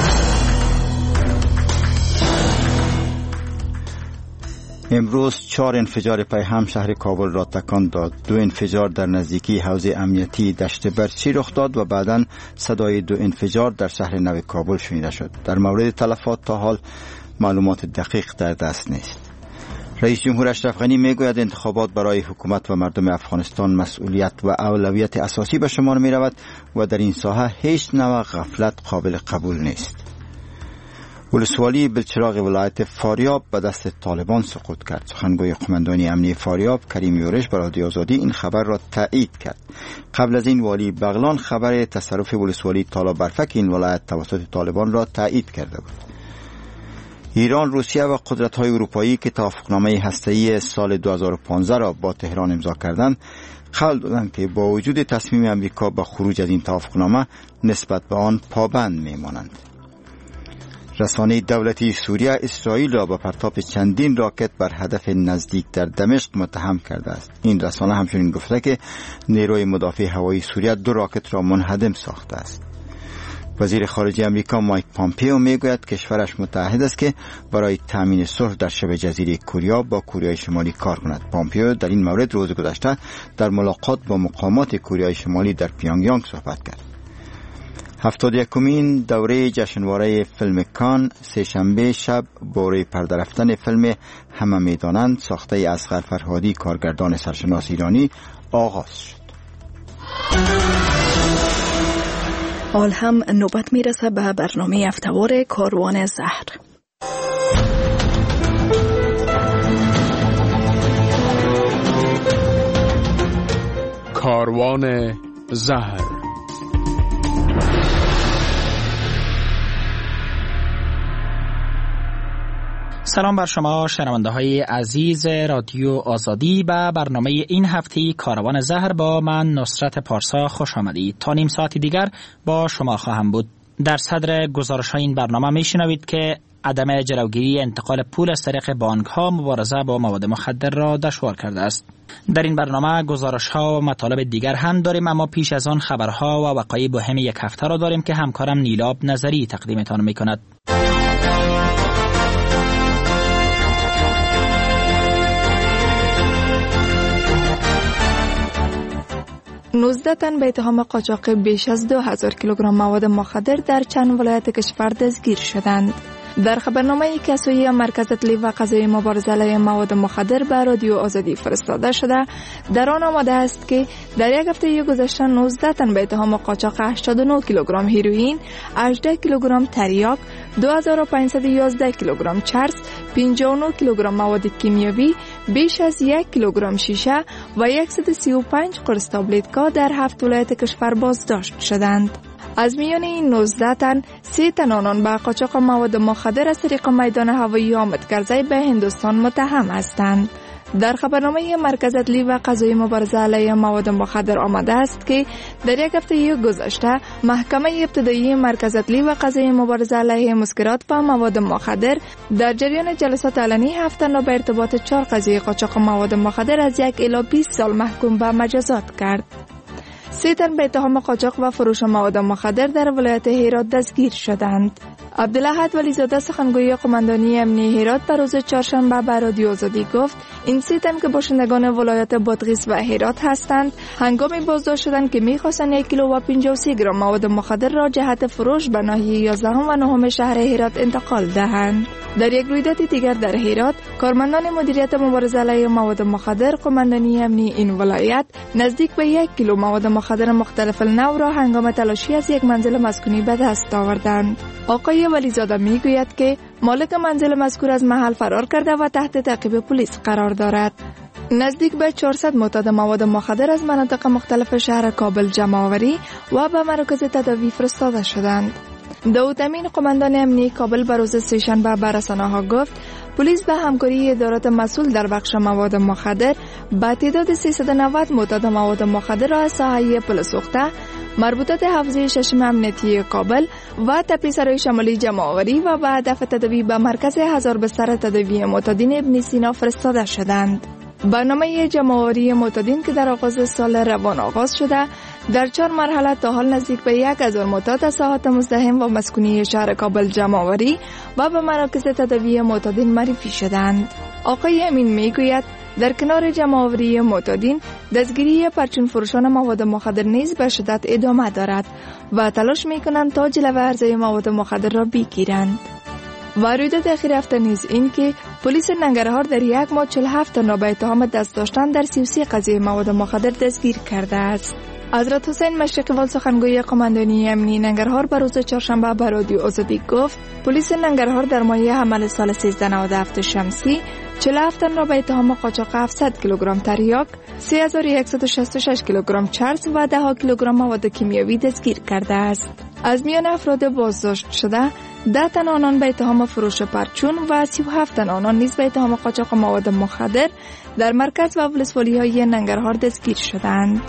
امروز چهار انفجار پیهم شهر کابل را تکان داد. دو انفجار در نزدیکی حوزه امنیتی دشت برچی رخ داد و بعداً صدای دو انفجار در شهر نو کابل شنیده شد. در مورد تلفات تا حال معلومات دقیق در دست نیست. رئیس جمهور اشرف غنی میگوید انتخابات برای حکومت و مردم افغانستان مسئولیت و اولویت اساسی به شمار می رود و در این ساحه هیچ نوع غفلت قابل قبول نیست. ولسوالی بلچراغ ولایت فاریاب به دست طالبان سقوط کرد. سخنگوی قماندانی امنی فاریاب کریم یورش به رادیو آزادی این خبر را تایید کرد. قبل از این والی بغلان خبر تصرف ولسوالی تالابرفک این ولایت توسط طالبان را تایید کرده بود. ایران، روسیه و قدرت‌های اروپایی که توافقنامه هسته‌ای سال دو هزار و پانزده را با تهران امضا کردند، قول دادند که با وجود تصمیم امریکا به خروج از این توافقنامه نسبت به آن پابند می‌مانند. رسانه دولتی سوریه اسرائیل را با پرتاب چندین راکت بر هدف نزدیک در دمشق متهم کرده است. این رسانه همچنین گفته که نیروی مدافع هوایی سوریه دو راکت را منهدم ساخته است. وزیر خارجه امریکا مایک پامپیو میگوید کشورش متعهد است که برای تامین صلح در شبه جزیره کوریا با کوریای شمالی کار کند. پامپیو در این مورد روز گذشته در ملاقات با مقامات کوریای شمالی در پیانگیانگ صحبت کرد. هفتاد و یکمین دوره جشنواره فیلم کان سه‌شنبه شب با پرده رفتن فیلم همه میدانند ساخته اصغر فرهادی کارگردان سرشناس ایرانی آغاز شد.
حال هم نوبت میرسه به برنامه هفته‌وار کاروان زهر.
کاروان زهر.
سلام بر شما شنونده های عزیز رادیو آزادی. به برنامه این هفته کاروان زهر با من نصرت پارسا خوش آمدید. تا نیم ساعت دیگر با شما خواهم بود. در صدر گزارش های این برنامه می شنوید که عدم جلوگیری انتقال پول از طریق بانک ها مبارزه با مواد مخدر را دشوار کرده است. در این برنامه گزارش ها و مطالب دیگر هم داریم، اما پیش از آن خبرها و وقایع مهم یک هفته را داریم که همکارم نیلاب نظری تقدیمتان می کند.
نوزده تن به اتهام قاچاق بیش از دو هزار کیلوگرم مواد مخدر در چند ولایت کشور دستگیر شدند. در خبرنامه کسایی مرکز اطلاعی و قضایی مبارزه علیه مواد مخدر به رادیو آزادی فرستاده شده، در آن آمده است که در یک هفته گذشته نوزده تن به اتهام قاچاق هشتاد و نه کیلوگرم هیروئین، هجده کیلوگرم تریاک، دو هزار و پانصد و یازده کیلوگرم چرس، پنجاه و نه کیلوگرم مواد کیمیاوی، بیش از یک کیلوگرم شیشه و صد و سی و پنج قرص تابلتکا در هفت ولایت کشور بازداشت شدند. از میان این نوزده تن، سه تن آنان به قاچاق مواد مخدر از طریق میدان هوایی آمد کرزی به هندوستان متهم هستند. در خبرنامه مرکز اطلاعی و قضایی مبارزه علیه مواد مخدر آمده است که در یک هفته گذشته محکمه ابتدایی مرکز اطلاعی و قضایی مبارزه علیه مسکرات و مواد مخدر در جریان جلسات علنی هفت تن را به ارتباط چهار قضیه قاچاق مواد مخدر از یک الی بیست سال محکوم به مجازات کرد. سه تن به اتهام قاچاق و فروش مواد مخدر در ولایت هرات دستگیر شدند. عبدالاحد ولیزاده سخنگوی قماندانی امنیه هرات به روز چهارشنبه به رادیو آزادی گفت این سه تن که باشندگان ولایت بادغیس و هرات هستند هنگامی بازداشت شدند که می‌خواستند یک کیلو و پنجاه و سه گرم مواد مخدر را جهت فروش به ناحیه یازدهم و نهم شهر هرات انتقال دهند. در یک رویداد دیگر در هرات، کارمندان مدیریت مبارزه علیه مواد مخدر قماندانی امنی این ولایت نزدیک به یک کیلو مواد مخدر مختلف النوع را هنگام تلاشی از یک منزل مسکونی به دست آوردند. آقای ولیزاده میگوید که مالک منزل مذکور از محل فرار کرده و تحت تعقیب پلیس قرار دارد. نزدیک به چهارصد معتاد مواد مخدر از مناطق مختلف شهر کابل جمع آوری و به مراکز تداوی فرستاده شدند. داود امین قماندان امنی کابل به روز سه‌شنبه به رسانه‌ها گفت پلیس به همکاری ادارات مسئول در بخش مواد مخدر با تعداد سیصد و نود معتاد مواد مخدر را از ساحه پلسوخته مربوطات حوزه ششم امنیتی کابل و تپه‌سرای شمالی جمع آوری و به هدف تداوی به مرکز هزار بستر تداوی معتادین ابن سینا فرستاده شدند. برنامه جمع آوری معتادین که در آغاز سال روان آغاز شده در چهار مرحله تا حال نزدیک به یک هزار معتاد از ساحات مزدحم و مسکونی شهر کابل جمع آوری و به مراکز تداوی معتادین معرفی شدند. آقای امین میگوید در کنار جمع آوری معتادین دستگیری پرچون فروشان مواد مخدر نیز به شدت ادامه دارد و تلاش میکنند تا جلوه عرضه مواد مخدر را بگیرند. و رویداد اخیر هفته نیز این که پلیس ننگرهار در یک ماه چهل و هفت تن را به اتهام دست داشتن در سی و سه قضیه مواد مخدر دستگیر کرده است. حضرت حسین مشرقی وال سخنگوی قماندانی امنی ننگرهار به روز چهارشنبه به رادیو آزادی گفت پلیس ننگرهار در ماه حمل سال سیزده نود و هفت شمسی چهل و هفت تن را به اتهام قاچاق هفتصد کیلوگرم تریاک، سه هزار و صد و شصت و شش کیلوگرم چرس و ده کیلوگرم مواد کیمیاوی دستگیر کرده است. از میان افراد بازداشت شده ده تن آنان به اتهام فروش پرچون و سی و هفت تن آنان نیز به اتهام قاچاق مواد مخدر در مرکز و ولسوالی‌های ننگرهار دستگیر شدند.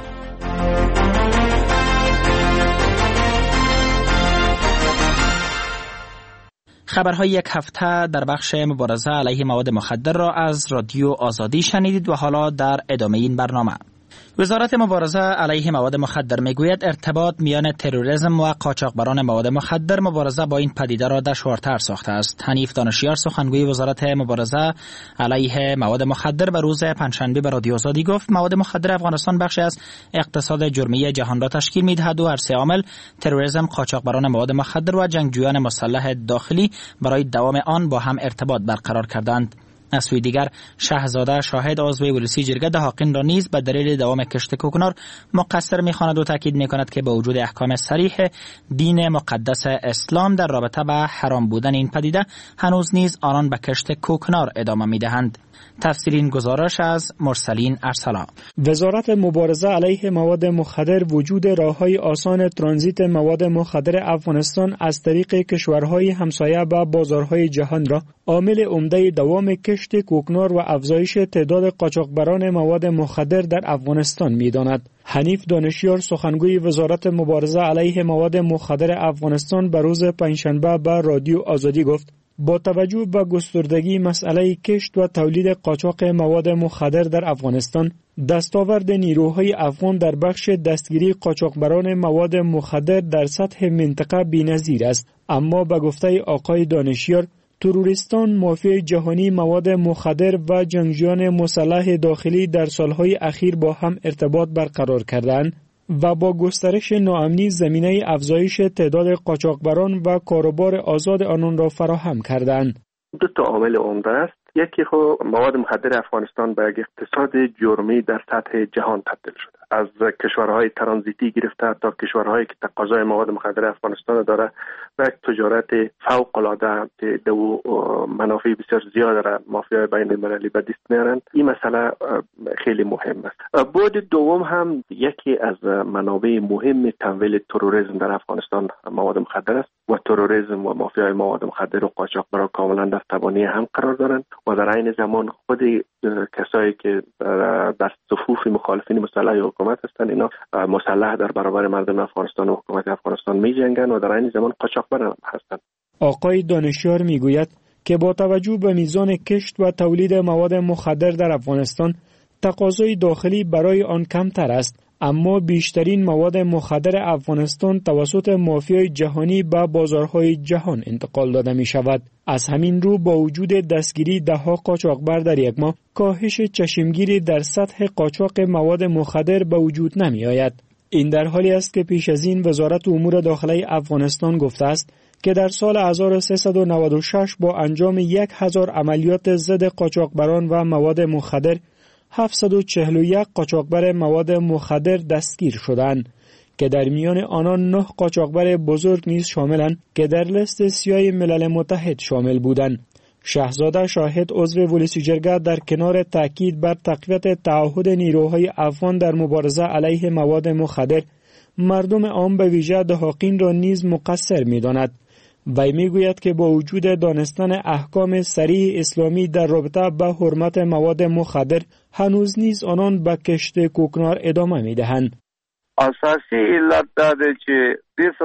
خبرهای یک هفته در بخش مبارزه علیه مواد مخدر را از رادیو آزادی شنیدید و حالا در ادامه این برنامه. وزارت مبارزه علیه مواد مخدر میگوید ارتباط میان تروریسم و قاچاقبران مواد مخدر مبارزه با این پدیده را دشوارتر ساخته است. حنیف دانشیار سخنگوی وزارت مبارزه علیه مواد مخدر به روز پنجشنبه به رادیو آزادی گفت مواد مخدر افغانستان بخشی از اقتصاد جرمی جهان را تشکیل می‌دهد و هر سه عامل تروریسم، قاچاقبران مواد مخدر و جنگجویان مسلح داخلی برای دوام آن با هم ارتباط برقرار کردند. از سوی دیگر شهزاده شاهد عضو ولسی جرگه دهاقین را نیز به دلیل دوام کشت کوکنار مقصر می‌خواند و تاکید می‌کند که با وجود احکام صریح دین مقدس اسلام در رابطه با حرام بودن این پدیده هنوز نیز آنان به کشت کوکنار ادامه می‌دهند. تفسیر این گزارش از مرسلین ارسلا.
وزارت مبارزه علیه مواد مخدر وجود راه‌های آسان ترانزیت مواد مخدر افغانستان از طریق کشورهای همسایه به بازارهای جهان را عامل عمده دوام کشت کوکنار و افزایش تعداد قاچاقبران مواد مخدر در افغانستان می‌داند. حنیف دانشیار سخنگوی وزارت مبارزه علیه مواد مخدر افغانستان به روز پنجشنبه به رادیو آزادی گفت با توجه به گستردگی مسئله کشت و تولید قاچاق مواد مخدر در افغانستان، دستاورد نیروهای افغان در بخش دستگیری قاچاقبران مواد مخدر در سطح منطقه بی‌نظیر است. اما به گفته آقای دانشیار، تروریستان مافیا جهانی مواد مخدر و جنگجویان مسلح داخلی در سالهای اخیر با هم ارتباط برقرار کردند و با گسترش ناامنی زمینه افزایش تعداد قاچاقبران و کاروبار آزاد آنان را فراهم کردند.
دو تا عامل عمده است. یکی خو مواد مخدر افغانستان به یک اقتصاد جرمی در سطح جهان تبدیل شده. از کشورهای ترانزیتی گرفته تا کشورهایی که تقاضای مواد مخدر افغانستان داره و یک تجارت فوق العاده که دو منافع بسیار زیاد را مافیای بین المللی به دست میارند. این مسئله خیلی مهم است. بعد دوم هم یکی از منابع مهم تمویل تروریسم در افغانستان مواد مخدر است و تروریسم و مافیای مواد مخدر و قاچاقبران کاملا در تبانی هم قرار دارند و در عین زمان خود کسایی که در صفوف مخالفین مسلح حکومت هستند اینا مسلح در برابر مردم افغانستان و حکومت افغانستان می جنگند و در عین زمان قاچاقبر هستند.
آقای دانشیار میگوید که با توجه به میزان کشت و تولید مواد مخدر در افغانستان تقاضای داخلی برای آن کمتر است، اما بیشترین مواد مخدر افغانستان توسط مافیای جهانی به بازارهای جهان انتقال داده می شود. از همین رو با وجود دستگیری دهها قاچاقبر در یک ماه، کاهش چشمگیری در سطح قاچاق مواد مخدر به وجود نمی آید. این در حالی است که پیش از این وزارت امور داخلی افغانستان گفته است که در سال هزار و سیصد و نود و شش با انجام یک هزار عملیات ضد قاچاقبران و مواد مخدر هفتصد و چهل و یک قاچاقبر مواد مخدر دستگیر شدند که در میان آنان نه قاچاقبر بزرگ نیز شاملند که در لیست سیاه ملل متحد شامل بودند. شهزاده شاهد عضو ولسی جرگه در کنار تاکید بر تقویت تعهد نیروهای افغان در مبارزه علیه مواد مخدر، مردم عام به ویژه دهاقین را نیز مقصر می‌داند. وی میگوید که با وجود دانستن احکام شریع اسلامی در رابطه به حرمت مواد مخدر، هنوز نیز آنان به کشت کوکنار ادامه میدهند.
اساسی علت داده که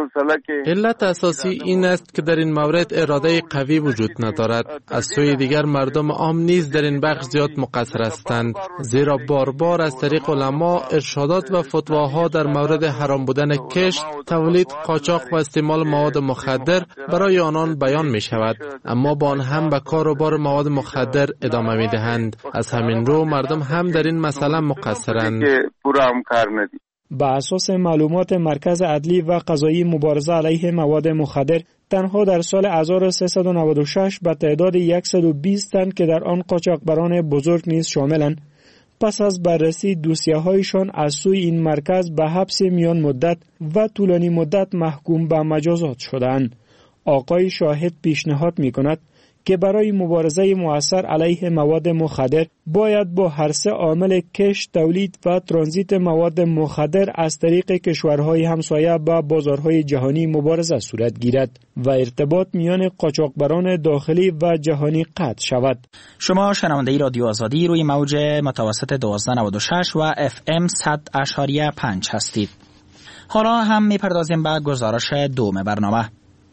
علت اساسی این است که در این مورد اراده قوی وجود ندارد. از سوی دیگر مردم عام نیز در این بخش زیاد مقصر هستند، زیرا بار بار از طریق علما ارشادات و فتواها در مورد حرام بودن کشت، تولید، قاچاق و استعمال مواد مخدر برای آنان بیان می شود، اما با آن هم به کار و بار مواد مخدر ادامه می دهند. از همین رو مردم هم در این مسئله مقصرند.
بر اساس معلومات مرکز عدلی و قضایی مبارزه علیه مواد مخدر، تنها در سال هزار و سیصد و نود و شش به تعداد صد و بیست تن که در آن قاچاقبران بزرگ نیز شاملند، پس از بررسی دوسیه‌هایشان از سوی این مرکز به حبس میان مدت و طولانی مدت محکوم به مجازات شدند. آقای شاهد پیشنهاد می‌کند که برای مبارزه مؤثر علیه مواد مخدر باید با هر سه عامل کشت، تولید و ترانزیت مواد مخدر از طریق کشورهای همسایه با بازارهای جهانی مبارزه صورت گیرد و ارتباط میان قاچاقبران داخلی و جهانی قطع شود.
شما شنونده رادیو آزادی روی موج متوسط دوازده نود و شش و اف ام صد اشاریه پنج هستید. حالا هم میپردازیم به گزارش دوم برنامه.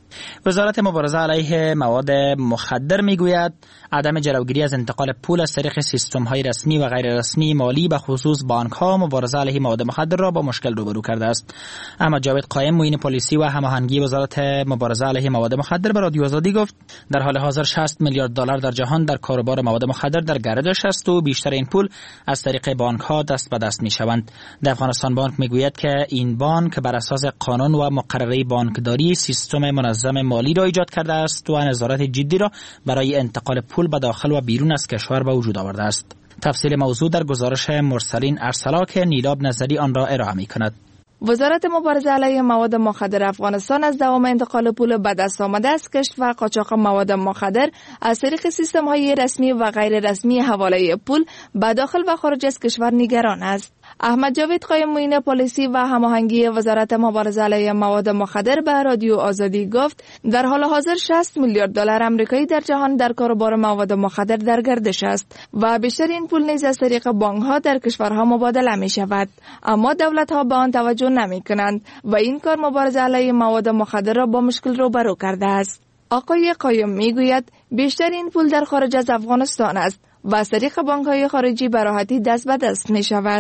وزارت مبارزه علیه مواد مخدر میگوید عدم جلوگیری از انتقال پول از طریق سیستم‌های رسمی و غیر رسمی مالی به خصوص بانک‌ها مبارزه علیه مواد مخدر را با مشکل روبرو کرده است. اما جاوید قایم معین پلیسی و هماهنگی وزارت مبارزه علیه مواد مخدر به رادیو آزادی گفت در حال حاضر شصت میلیارد دلار در جهان در کاروبار مواد مخدر در گردش است و بیشتر این پول از طریق بانک‌ها دست به دست می‌شوند. در افغانستان بانک میگوید که این بانک بر اساس قانون و مقرره بانکداری سیستم منظم مالی را ایجاد کرده است و نظارت جدی را برای انتقال پول به داخل و بیرون از کشور به وجود آورده است. تفصیل موضوع در گزارش مرسلین ارسلا که نیلاب نظری آن را ارائه می‌کند.
وزارت مبارزه علیه مواد مخدر افغانستان از دوام انتقال پول به دست آمده از کشت و قاچاق مواد مخدر از طریق سیستم‌های رسمی و غیر رسمی حواله پول به داخل و خارج از کشور نگران است. احمد جاوید قایم معین پلیسی و هماهنگی وزارت مبارزه علیه مواد مخدر به رادیو آزادی گفت در حال حاضر شصت میلیارد دلار آمریکایی در جهان در کاروبار مواد مخدر در گردش است و بیشتر این پول نیز از طریق بانک‌ها در کشورها مبادله می شود، اما دولت‌ها به آن توجه نمی کنند و این کار مبارزه علیه مواد مخدر را با مشکل روبرو کرده است. آقای قایم میگوید بیشتر این پول در خارج از افغانستان است و از طریق بانک‌های خارجی به راحتی دست به دست می شود.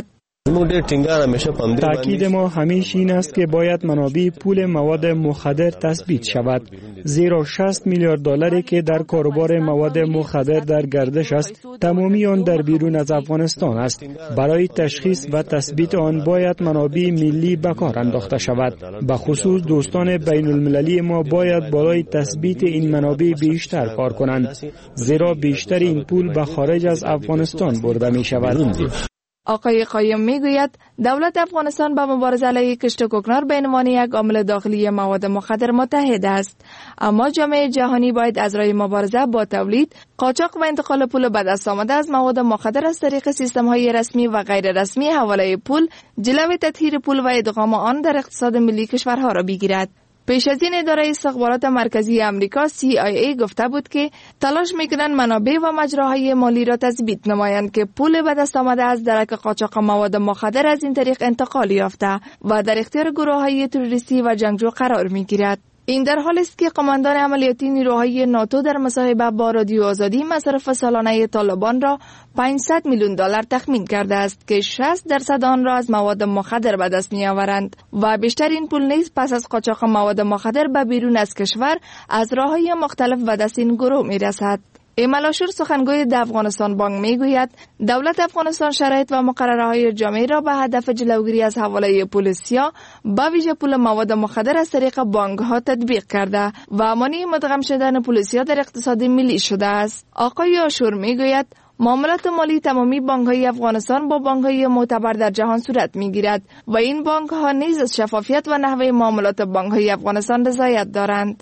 تاکید ما همیشه این است که باید منابع پول مواد مخدر تثبیت شود، زیرا شصت میلیارد دلاری که در کاروبار مواد مخدر در گردش است تمامی آن در بیرون از افغانستان است. برای تشخیص و تثبیت آن باید منابع ملی به کار انداخته شود. به خصوص دوستان بین المللی ما باید برای تثبیت این منابع بیشتر کار کنند، زیرا بیشتر این پول به خارج از افغانستان برده می شود.
آقای قایم میگوید دولت افغانستان به مبارزه علیه کشت و کوکنار به عنوان یک عامل داخلی مواد مخدر متحد است، اما جامعه جهانی باید از راه مبارزه با تولید، قاچاق و انتقال پول به دست آمده از مواد مخدر از طریق سیستم‌های رسمی و غیر رسمی حواله پول، جلوی تطهیر پول و ادغام آن در اقتصاد ملی کشورها را بگیرد. پیش از این اداره استخبارات مرکزی امریکا سی آی ای گفته بود که تلاش میکنند منابع و مجراهای مالی را تثبیت نمایند که پول به دست آمده از درک قاچاق مواد مخدر از این طریق انتقال یافته و در اختیار گروه‌های تروریستی و جنگجو قرار میگیرد. این در حالی است که قماندان عملیاتی نیروهای ناتو در مصاحبه با رادیو آزادی مصرف سالانه طالبان را پانصد میلیون دلار تخمین کرده است که شصت درصد آن را از مواد مخدر به دست می‌آورند و بیشتر این پول نیز پس از قاچاق مواد مخدر به بیرون از کشور از راه‌های مختلف به دست این گروه می‌رسد. ایمالاشور سخنگوی د افغانستان بانک میگوید دولت افغانستان شرایط و مقرره‌های جامعه را به هدف جلوگیری از حواله پول سیاه به ویژه پول مواد مخدر از طریق بانک‌ها تطبیق کرده و مانع مدغم شدن پول سیاه در اقتصاد ملی شده است. آقای آشور میگوید معاملات مالی تمامی بانک‌های افغانستان با بانک‌های معتبر در جهان صورت می‌گیرد و این بانک‌ها نیز از شفافیت و نحوه معاملات بانک‌های افغانستان رضایت دارند.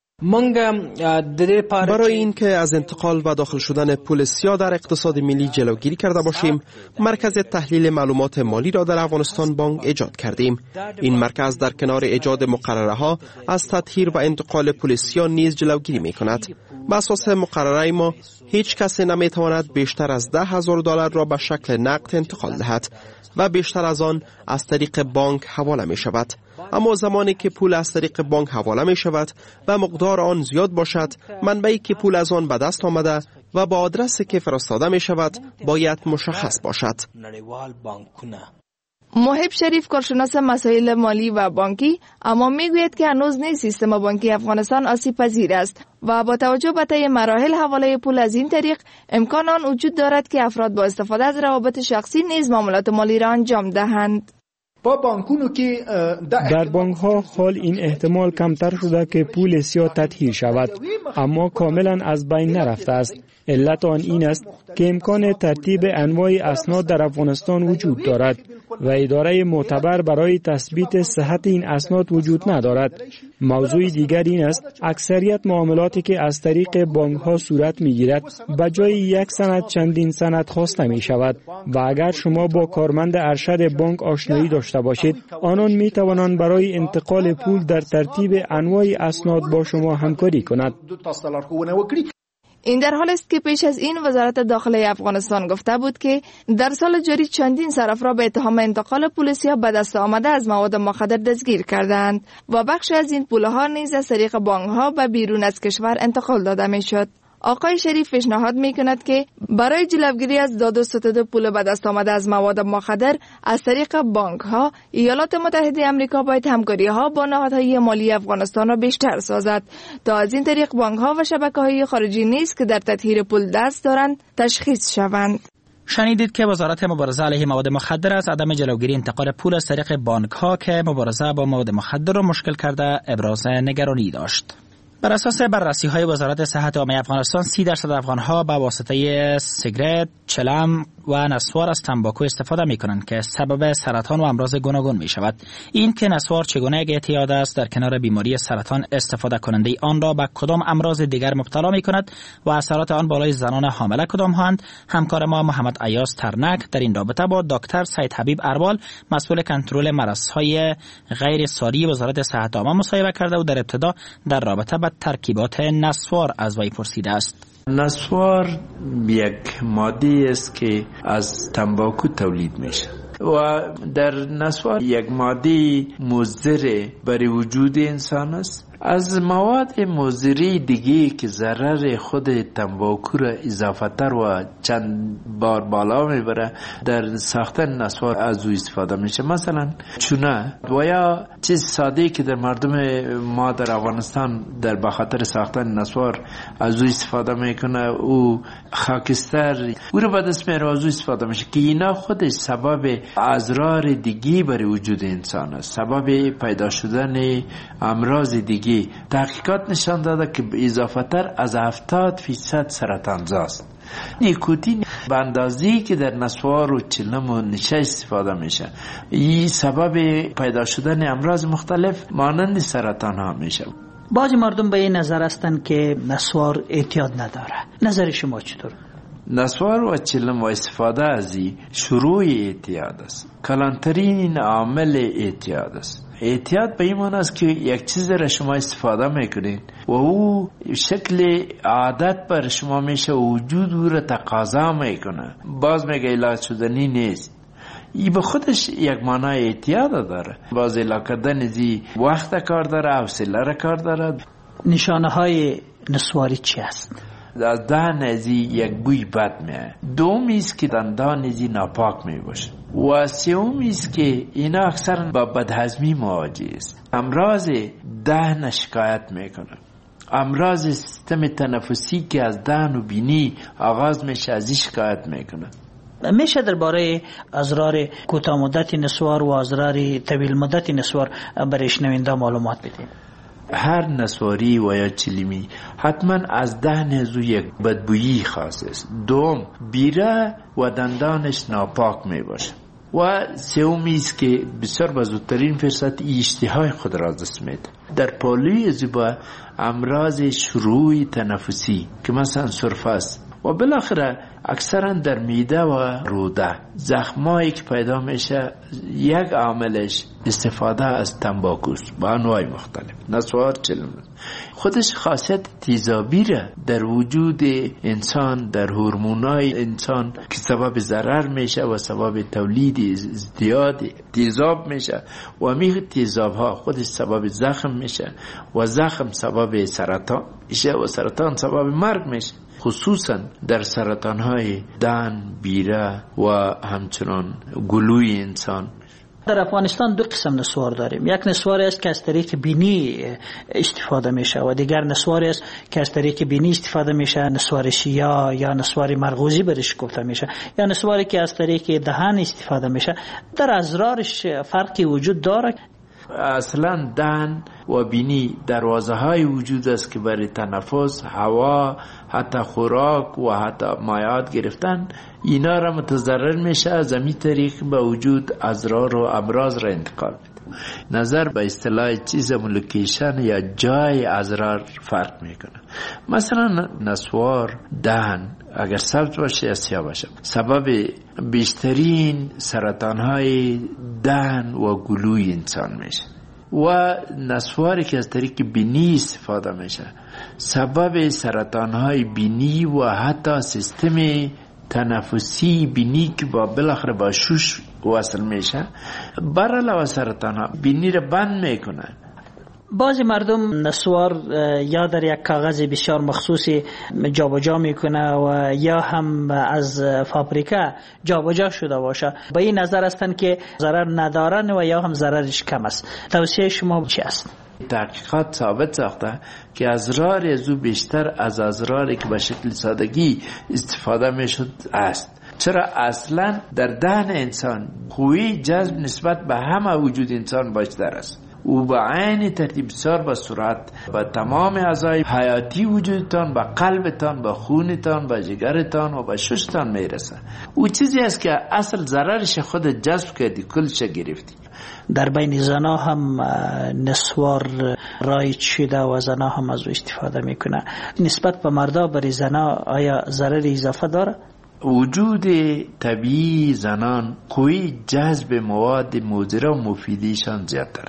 برای اینکه از انتقال و داخل شدن پول سیاه در اقتصاد ملی جلوگیری کرده باشیم، مرکز تحلیل معلومات مالی را در افغانستان بانک ایجاد کردیم. این مرکز در کنار ایجاد مقرره ها از تطهیر و انتقال پول سیاه نیز جلوگیری می کند. بر اساس مقرره ما هیچ کسی نمی تواند بیشتر از ده هزار دلار را به شکل نقد انتقال دهد و بیشتر از آن از طریق بانک حواله می شود. اما زمانی که پول از طریق بانک حواله می شود و مقدار آن زیاد باشد، منبعی که پول از آن به دست آمده و با آدرسی که فرستاده می شود باید مشخص باشد.
محب شریف کارشناس مسائل مالی و بانکی اما میگوید که هنوز نیز سیستم بانکی افغانستان آسیب پذیر است و با توجه به طی مراحل حواله پول از این طریق امکان آن وجود دارد که افراد با استفاده از روابط شخصی نیز معاملات مالی را انجام دهند.
با بانکونو که در بانک ها حال این احتمال کمتر شده که پول سیاه تطهیر شود، اما کاملا از بین نرفته است. علت آن این است که امکان ترتیب انواع اسناد در افغانستان وجود دارد و اداره معتبر برای تثبیت صحت این اسناد وجود ندارد. موضوع دیگر این است اکثریت معاملاتی که از طریق بانک ها صورت می گیرد به جای یک سند چندین سند خواسته می شود و اگر شما با کارمند ارشد بانک آشنایی داشته باشید، آنان می توانند برای انتقال پول در ترتیب انواع اسناد با شما همکاری کند.
این در حال است که پیش از این وزارت داخلی افغانستان گفته بود که در سال جاری چندین صرف را به اتهام انتقال پول سیاه به دست آمده از مواد مخدر دستگیر کردند و بخش از این پولها نیز از طریق بانک‌ها به بیرون از کشور انتقال داده میشد. آقای شریف پیشنهاد میکند که برای جلوگیری از داد و ستد پول به دست آمده از مواد مخدر از طریق بانک ها، ایالات متحده آمریکا باید همکاری ها با نهادهای مالی افغانستان را بیشتر سازد تا از این طریق بانک ها و شبکه های خارجی نیز که در تطهیر پول دست دارند تشخیص شوند.
شنیدید که وزارت مبارزه علیه مواد مخدر از عدم جلوگیری انتقال پول از طریق بانک ها که مبارزه با مواد مخدر را مشکل کرده ابراز نگرانی داشت. بر اساس بررسی های وزارت صحت عامه افغانستان سی درصد افغان ها به واسطه سیگرت، چلم و نسوار از تنباکو استفاده می کنند که سبب سرطان و امراض گوناگون می شود. این که نسوار چگونه یک اعتیاد است در کنار بیماری سرطان استفاده کننده آن را به کدام امراض دیگر مبتلا می کند و اثرات آن بالای زنان حامله کدام هستند، همکار ما محمد ایاز ترنک در این رابطه با دکتر سید حبیب اربال مسئول کنترل مرضهای غیر ساری وزارت صحت عامه مصاحبه کرده و در ابتدا در رابطه با ترکیبات نسوار از وی پرسیده است.
نسوار یک ماده است که از تنباکو تولید میشه و در نسوار یک ماده مضر برای وجود انسان است. از مواد مضری دیگه که ضرر خود تنباکو را اضافه تر و چند بار بالا میبره در ساختن نسوار از او استفاده میشه. مثلا چونه و یا چیز ساده که در مردم ما در افغانستان در بخاطر ساختن نسوار از او استفاده میکنه، او خاکستر او رو به دست میاره از او استفاده میشه که اینا خودش سبب اضرار دیگی برای وجود انسان است، سبب پیدا شدن امراض دیگی. تحقیقات نشان داده که اضافه تر از هفتاد فیصد سرطانزاست. نیکوتین به اندازه‌ای که در نسوار و چلم و نشه استفاده میشه، این سبب پیدا شدن امراض مختلف مانند سرطان ها میشه.
بعضی مردم به این نظر هستند که نسوار اعتیاد نداره. نظر شما چطور؟
نسوار و چلم و استفاده از این شروع اعتیاد است. کلانترین عامل اعتیاد است. اعتیاد به این معنی است که یک چیز را شما استفاده میکنید و او شکل عادت بر شما میشه و وجود او را تقاضا میکنه، باز میگه علاج شدنی نیست. این به خودش یک معنای اعتیاد داره. باز علاج کردن زی وقت کار داره، حوصله را کار داره.
نشانه های نسواری چی است؟
از دهن ازی یک بوی بد میه، دومی است که دندان ازی ناپاک میباشه و سومی است که اینا اکثر با بدهضمی مواجه است. امراض دهن شکایت میکنه، امراض سیستم تنفسی که از دهن و بینی آغاز میشه از این شکایت میکنه.
میشه درباره اضرار کوتاه مدت نسوار و اضرار طویل مدت نسوار برای شنونده معلومات بدید؟
هر نسواری و یا چلیمی حتما از دهن ازو یک بدبویی خاص است. دوم، بیره و دندانش ناپاک می باشه و سومی است که بسیار به زودترین فرصت اشتهای خود را دست میده. در پالوی زیبا امراض شروع تنفسی که مثلا سرفه است و بالاخره اکثرا در میده و روده زخمایی که پیدا میشه، یک عاملش استفاده از تنباکوست با انواع مختلف. نسوار چلم خودش خاصیت تیزابی را در وجود انسان، در هورمونای انسان که سبب ضرر میشه و سبب تولید ازدیاد تیزاب میشه و همین تیزاب ها خودش سبب زخم میشه و زخم سبب سرطان میشه و سرطان سبب مرگ میشه، خصوصا در سرطان های دهن، بیره و همچنان گلوی انسان.
در افغانستان دو قسم نسوار داریم. یک نسواری است که از طریق بینی استفاده میشه و دیگر نسواری است که از طریق بینی استفاده میشه، نسوار شیا یا نسوار مرغوزی برش گفته میشه، یا نسواری که از طریق دهن استفاده میشه. در اضرارش فرقی وجود داره؟
اصلا دهن و بینی دروازه های وجود است که برای تنفس، هوا، حتی خوراک و حتی مایعات گرفتن اینا را متضرر میشه. از همین طریق به وجود اضرار و امراض را انتقال میده. نظر به اصطلاح چیز لوکیشن یا جای اضرار فرق میکنه. مثلا نسوار دهن اگر سبز باشه یا سیاه باشه سبب بیشترین سرطان های دهن و گلوی انسان میشه و نسواری که از طریق بینی استفاده میشه سبب سرطان های بینی و حتی سیستم تنفسی بینی که با بالاخره با شوش وصل میشه بر علاوه سرطان ها بینی را بند میکنه.
بعضی مردم نسوار یا در یک کاغذ بسیار مخصوصی جابجا میکنه و یا هم از فابریکه جابجا شده باشه. به این نظر هستند که ضرر ندارن و یا هم ضررش کم است. توصیه شما چی است؟
تحقیقات ثابت ساخته که اضرار از او بیشتر از اضراری که به شکل سادگی استفاده میشد است. چرا؟ اصلا در دهن انسان قوی جذب نسبت به همه وجود انسان بیشتر است. او با عین ترتیب بسیار با سرعت با تمام اعضای حیاتی وجودتان، با قلبتان، با خونتان، با جگرتان و با ششتان میرسه. او چیزی است که اصل ضررش خود جذب کردی، کلش گرفتی.
در بین زنا هم نسوار رایج شده و زنا هم از او استفاده میکنه. نسبت به مردا برای زنا آیا ضرر اضافه داره؟
وجود طبیعی زنان قوی جذب مواد مضر و مفیدیشان زیادتر است.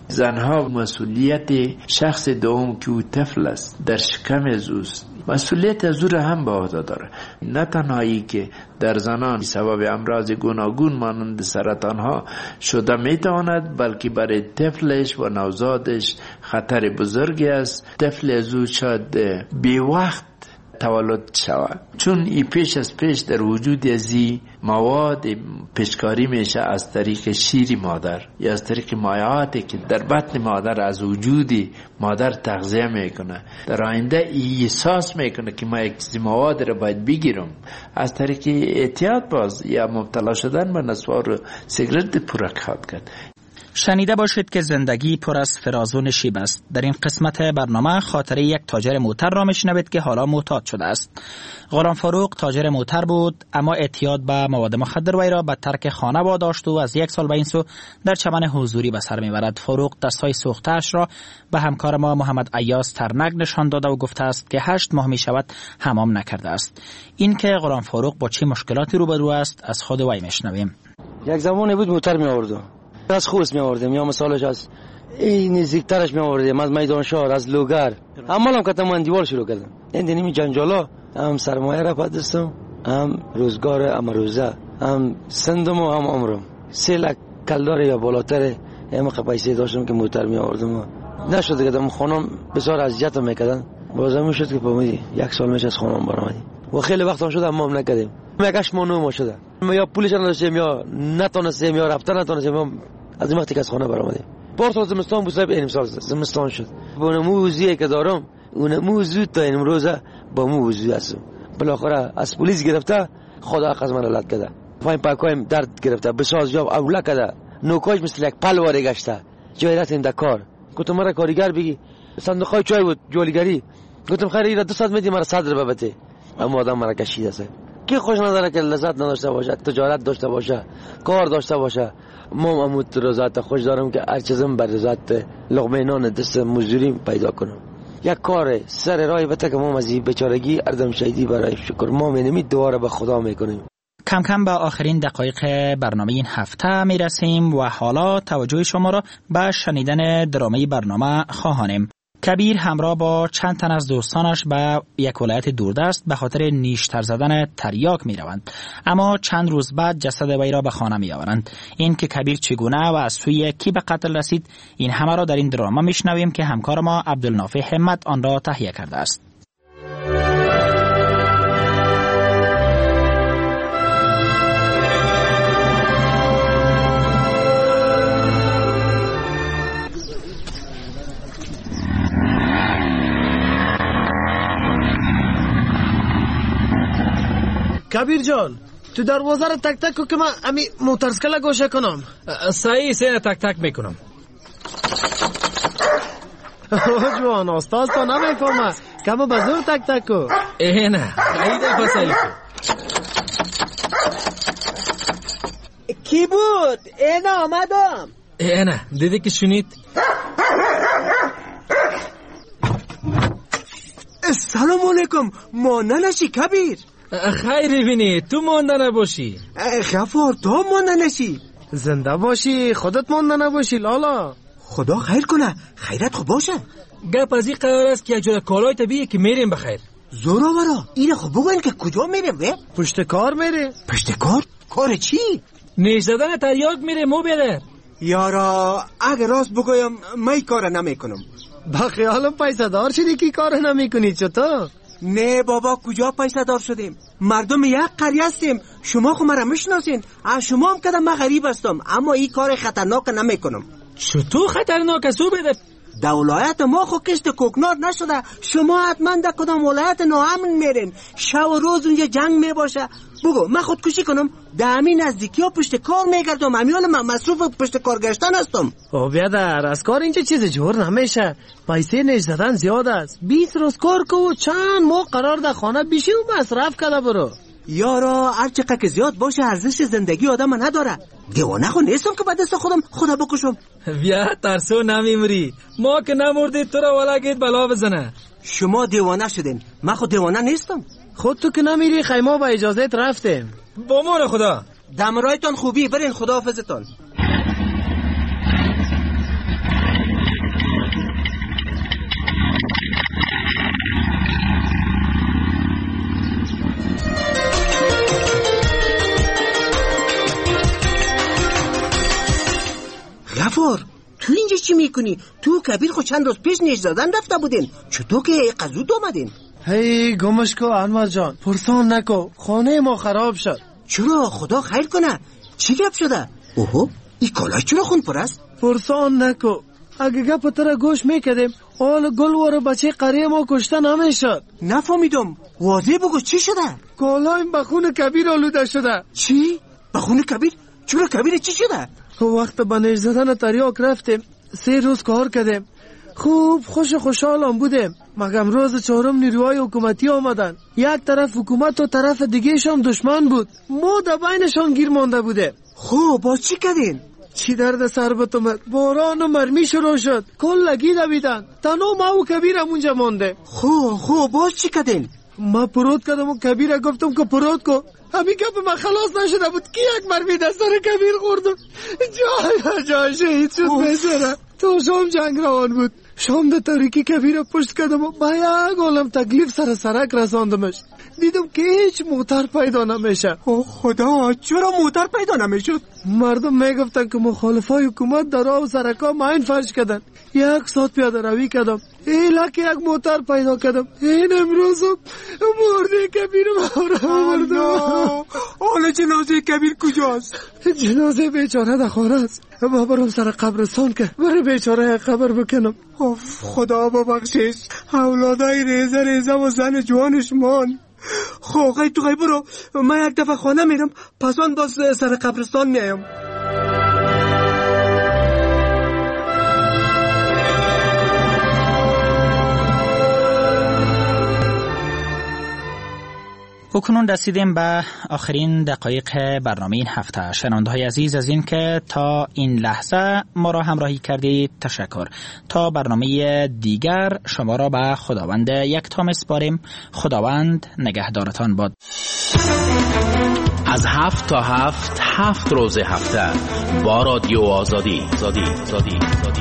زنها مسئولیت شخص دوم که او طفل است در شکم اوست، مسئولیت از او را هم به عهده داره. نه تنهایی که در زنان سبب امراض گوناگون مانند سرطان ها شده میتواند، بلکه برای طفلش و نوزادش خطر بزرگی است. طفل از او شاید بی وقت تولد شود، چون ای پیش از پیش در وجود ازی مواد پیشکاری میشه از طریق شیر مادر یا از طریق مایعاتی که در بطن مادر از وجود مادر تغذیه میکنه. در آینده ای احساس میکنه که ما یک چیزی مواد را باید بگیرم، از طریق اعتیاد باز یا مبتلا شدن به نسوار و سیگرت پرکات کرد.
شنیده باشید که زندگی پر از فراز و نشیب است. در این قسمت برنامه خاطره یک تاجر موتر را میشنوید که حالا معتاد شده است. غلام فاروق تاجر موتر بود، اما اعتیاد به مواد مخدر وی را به ترک خانه واداشت و از یک سال به این سو در چمن حضوری به سر میبرد. فاروق دستهای سوخته‌اش را به همکار ما محمد ایاز ترنگ نشان داده و گفته است که هشت ماه می شود حمام نکرده است. این که غلام فاروق با چه مشکلاتی روبرو است از خود وی میشنویم.
یک زمانی بود موتر می آورد، از خوست می آوردیم، یا مثالش از این نزدیکترش می آوردیم، از میدان شهر، از لوگر. عمالم کردم، من دیوار شروع کردم. این دنیمی جنجالا هم سرمایه را پدستم، هم روزگار، هم روزه، هم سندم و هم عمرم. سه لک کلدار یا بالاتر هم پیسه داشتم که موتر می آوردم. نشد کردم خانم بسیار اذیتم میکردن. بازم شد که فهمیدی یک سال میشه از خانم برآمدی و خیلی وقت هم شد حمام نکردیم. مگاش مونو ما شده، یا پولش نداشتیم یا نتونستیم یا رفتن نتونستیم. از این وقتی که از خانه برآمدیم پارت زمستان بود، صاحب این سال زمستان شد. با موزیه که دارم اون موضوع تا این روزه با موضوع هستم. بالاخره از پلیس گرفته، خدا از من لات کرده، فاین پاکایم درد گرفته، بساز جاب اولا کرده، نوکاش مثل یک پلواره گشته. جای رفتیم در کار، گفتم مرا کارگر بگی، صندوقای چای بود جولیگری. گفتم خیر اینا دو ساعت میدی مرا صدر ببته، اما آدم مرا کشیده است. کی خوش نداره که لذت نداشته باشه، تجارت داشته باشه، کار داشته باشه. ما اموت رضایت خوش دارم که هر چیزم بر رضایت لقمه نان دست مزدوری پیدا کنم. یک کار سر راهی بته که ما از این بیچارگی اردم شهیدی برای شکر ما می‌نمی دوباره به خدا میکنیم.
کم کم به آخرین دقایق برنامه این هفته میرسیم و حالا توجه شما را به شنیدن درامه برنامه خواهانیم. کبیر همراه با چند تن از دوستانش به یک ولایت دوردست به خاطر نیشتر زدن تریاک می روند، اما چند روز بعد جسد وی را به خانه می آورند. این که کبیر چگونه و از سوی کی به قتل رسید، این همه را در این دراما می شنویم که همکار ما عبدالنافع همت آن را تهیه کرده است.
کبیر جان، تو دروازه رو تک تک کو که من امی موترسکل گوشه کنم.
صحیح سینه تک تک میکنم.
جوان استاد تو نمیفهمه، کم بزرگ تک تک کو.
اینه ایده فصلی کو.
کی بود؟ اینه آمدم.
اینه دیدی که شنید؟
سلام علیکم، مانده نشی کبیر.
خیری بینی تو مانده نباشی.
غفار تو مانده نشی، زنده باشی، خودت مانده نباشی. لالا خدا خیر کنه، خیرت خوب باشه.
گپ از این قرار است که یک جور کالای طبیعی که میریم بخیر.
زوراورا اینه خوب بگوین که کجا میریم؟ به پشت کار میره. پشت کار؟ کار چی؟
نیش زدن تریاک میره مو بیادر.
یارا اگه راست بگویم من کار نمیکنم. با خیالم پیسه دار شدی که کار نمیکنی چطور؟ نه بابا، کجا پیسه دار شدیم؟ مردم یک قریه هستیم، شما خو مرا میشناسین. از شما هم کدام من غریب هستم، اما این کار خطرناک نمیکنم.
چطور خطرناک است؟ بده
در ولایت ما خو کشت کوکنار نشده، شما حتما در کدام ولایت ناامن میرین، شب و روز اونجا جنگ میباشه. بگو من خودکشی کنم؟ در همین نزدیکی ها پشت کار میگردم، همیال من مصروف پشت کار گشتن هستم. او بیادر از کار اینجا چیز جور نمیشه، پیسه نیش زدن زیاد است. بیست روز کار کو، چند ماه قرار در خانه بیشی و مصرف کده برو. یارا هر چقدر که زیاد باشه ارزش زندگی آدم نداره. دیوانه خو نیستم که بعد دست خودم خدا بکشم.
بیا ترسو نمیمری، ما که نمردی تو را ولگید بلا بزنه.
شما دیوانه شدین، من خود دیوانه نیستم. خود تو که نمیری خیمه با اجازت رفتیم.
با مان خدا.
دمرایتان خوبی، برین خداحافظتان. میکنی؟ تو کبیر خود چند روز پیش نیش زدن رفته بودین، چطور که قزود آمدین؟
هی گمش کو انور جان، پرسان نکو، خانه ما خراب شد.
چرا؟ خدا خیر کنه. چی گپ شده؟ اوهو، این کالای چرا خون پر است؟
پرسان نکو، اگه گپ تر گوش میکردیم اول گل واره بچه قریه ما کشته نمیشد.
نفهمیدم، واضح بگو چی شده؟
کالایم به خون کبیر آلوده شده.
چی؟ به خون کبیر؟ چرا کبیر چی شده؟
وقت به نیش زدن تریاک رفتیم، سه روز کار کردیم، خوب خوش خوشحالم بودیم، مگم روز چهارم نیروهای حکومتی آمدن. یک طرف حکومت و طرف دیگه شان دشمن بود، ما در بینشان گیر مانده بوده.
خب باز چی کردین؟
چی درد سر بتومد، باران و مرمی شروع شد، کل لگی دویدن، تنها ما و کبیر همونجا مانده.
خب خب باز چی کردین؟
ما پرود کردم و کبیر گفتم که پرود کو. همین گپ من خلاص نشده بود که یک مرمی در سر کبیر خوردم، جای جای شهید شد بیچاره. تا شام جنگ روان بود، شام در تاریکی کبیر پشت کردم و با یک عالم تکلیف سر سرک رساندمش. دیدم که هیچ موتر پیدا نمیشه.
اوه خدا، چرا موتر پیدا نمیشد؟
مردم میگفتن که مخالفای حکومت در راه و سرکا ماین فرش کردن. یک ساعت پیاده روی کردم، ایلا که یک موتر پیدا کردم. این امروزم مرده کبیر مهارم مردم.
حالا جنازه کبیر کجاست؟
جنازه بیچاره در خانه است. ما برم سر قبرستان که برای بیچاره قبر بکنم.
اوف خدا ببخشش، اولادای ریزه ریزه و زن جوانش مان. خب غی تو غی برو، من یک دفعه خانه میرم، پسان باز سر قبرستان میایم.
اکنون رسیدیم به آخرین دقایق برنامه این هفته. شنونده‌های عزیز از این که تا این لحظه ما را همراهی کردید تشکر. تا برنامه دیگر شما را به خداوند یکتا میسپاریم. خداوند نگهدارتان باد.
از هفت تا هفت هفت روز هفته با رادیو آزادی. آزادی. آزادی. آزادی.